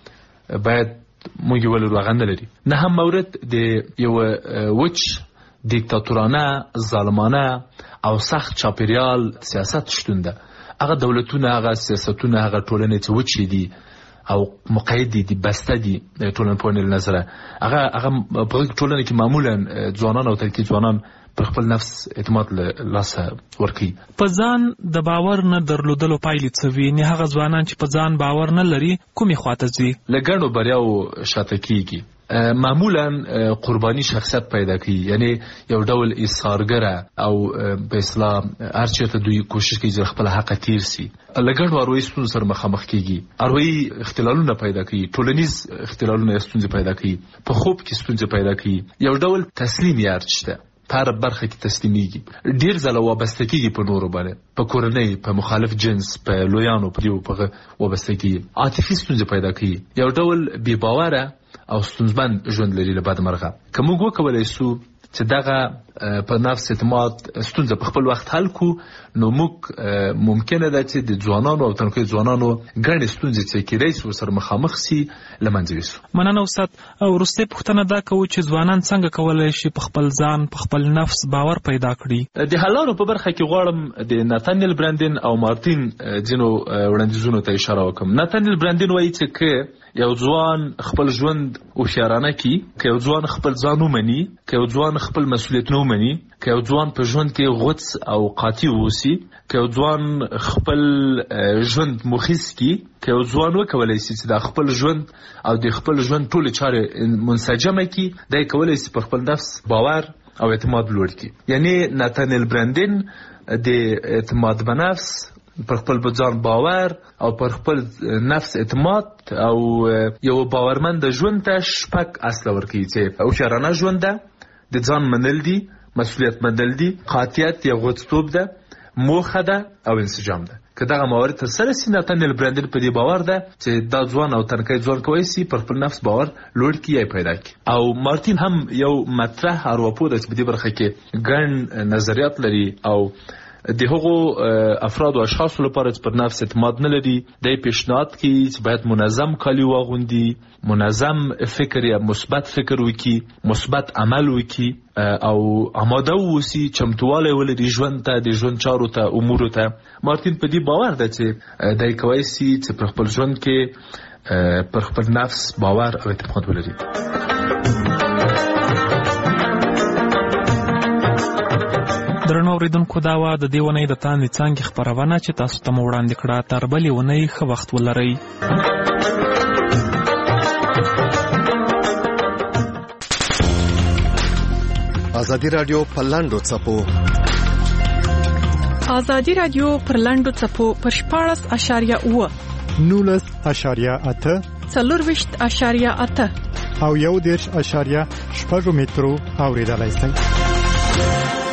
کې باید موږ ولرو هغه نه لري. نهم مورد د یو وچ دیکتاتورانه ظالمانه او سخت چاپیریال سیاست شتون ده. هغه دولتونه هغه سیاستونه هغه ټولنې چې وچې دي او مقید دي بسته دي ټولنپوهنې له نظره هغه په ټولنه کې معمولا ځوانان او ترکي ځوانان پر خپل نفس اعتماد له لاسه ورکوي. په ځان د باور نه درلودلو پایلې څه وي؟ نه هغه ځوانان چې په ځان باور نه لري کومې خواته ځي؟ له ګڼو بریاو شاته کېږي. معمولا قربانی شخصیت پیدا کوي. یعنی یو ډول ایثارګره او په اصطلاح هر چیرته دوی کوشش کوي چې خپل حق تیر سي. لګړو اروي ستونزې سره مخامخ کیږي. اروي اختلالونه پیدا کوي. ټولنیز اختلالونه ستونزې پیدا کوي. په خوب کې ستونزې پیدا کوي. یو ډول تسلیم یارچته پر برخه کې تسلیمیږي. ډیر ځله وابسته کیږي په نورو باندې په کورنۍ په مخالف جنس په لویانو په یو په وابسته کیږي. عاطفي ستونزې پیدا کوي. یو ډول بې باوره او ستونزمن ژوند لري. له بده مرغه که موږ وکولای سو چې دغه په نفس اعتماد ستونزه په خپل وخت حل کو نو موږ ممکنه ده چې د ځوانانو او تنکي ځوانانو ګڼې ستونزې چې کېدای شي ورسره مخامخ سي له منځه یوسو. مننه استاد. وروستۍ پوښتنه دا کوو چې ځوانان څنګه کولی شي په خپل ځان په خپل نفس باور پیدا کړي؟ د حلانو په برخه کې غواړم د ناتانیل برندین او مارتین ځینو وړاندیزونو ته اشاره وکړم. ناتانیل برندین وایي چې که یو ځوان خپل ژوند هوښیارانه کړي، که یو ځوان خپل ځان ومني، که یو ځوان خپل مسؤلیتونه ومني، که یو ځوان په ژوند کې غوڅ او قاطع واوسي، که یو ځوان خپل ژوند مخیس کړي، که یو ځوان وکولی شي چې د خپل ژوند او د خپل ژوند ټولې چارې منسجمه کړي، دی کولی شي پر خپل نفس باور او اعتماد لوړ کړي. یعنی ناتانیل برندین د اعتماد به نفس پر خپل ځان باور او پر خپل نفس اعتماد او یو باورمند ژوند ته شپږ اصل ورکوي چې هوښیارانه ژوند ده، د ځان منل دي، مسؤلیت منل دي، قاطعیت یا غوڅتوب ده، موخه ده او انسجام ده. که دغه موارد تر سره سي ناتانیل برانډل په دې باور ده چې دا ځوان او تنکي ځوان کوي سي پر خپل نفس باور لوړ کی یا پیدا کی. او مارتین هم یو مطرح ارواپو د دې برخه کې ګڼ نظریات لري او د هغو افراد او اشخاص لپاره چې پر نفس اعتماد نه لري د پیشنهاد کوي چې باید منظم کالي واغوندي، منظم فکر یا مثبت فکر وکړي، مثبت عمل وکړي او آماده اوسي، چمتوالی ولري ژوند ته، د ژوند چارو ته، امورو ته. مارتین په دې باور ده چې دای کوي سي چې پر خپل ژوند کې پر خپل نفس باور او اعتماد ولري. درنو اوریدونکو، دا وه د دې اونۍ د تاندې څانګې خپرونه چې تاسو ته مو وړاندې کړه. تر بلې اونۍ ښه وخت ولرئ. ازادي راډیو پر لنډو څپو ازادي راډیو پر لنډو څپو پر 14.8 19.8 24.8 او 1.8 مترو اوریدلای شئ.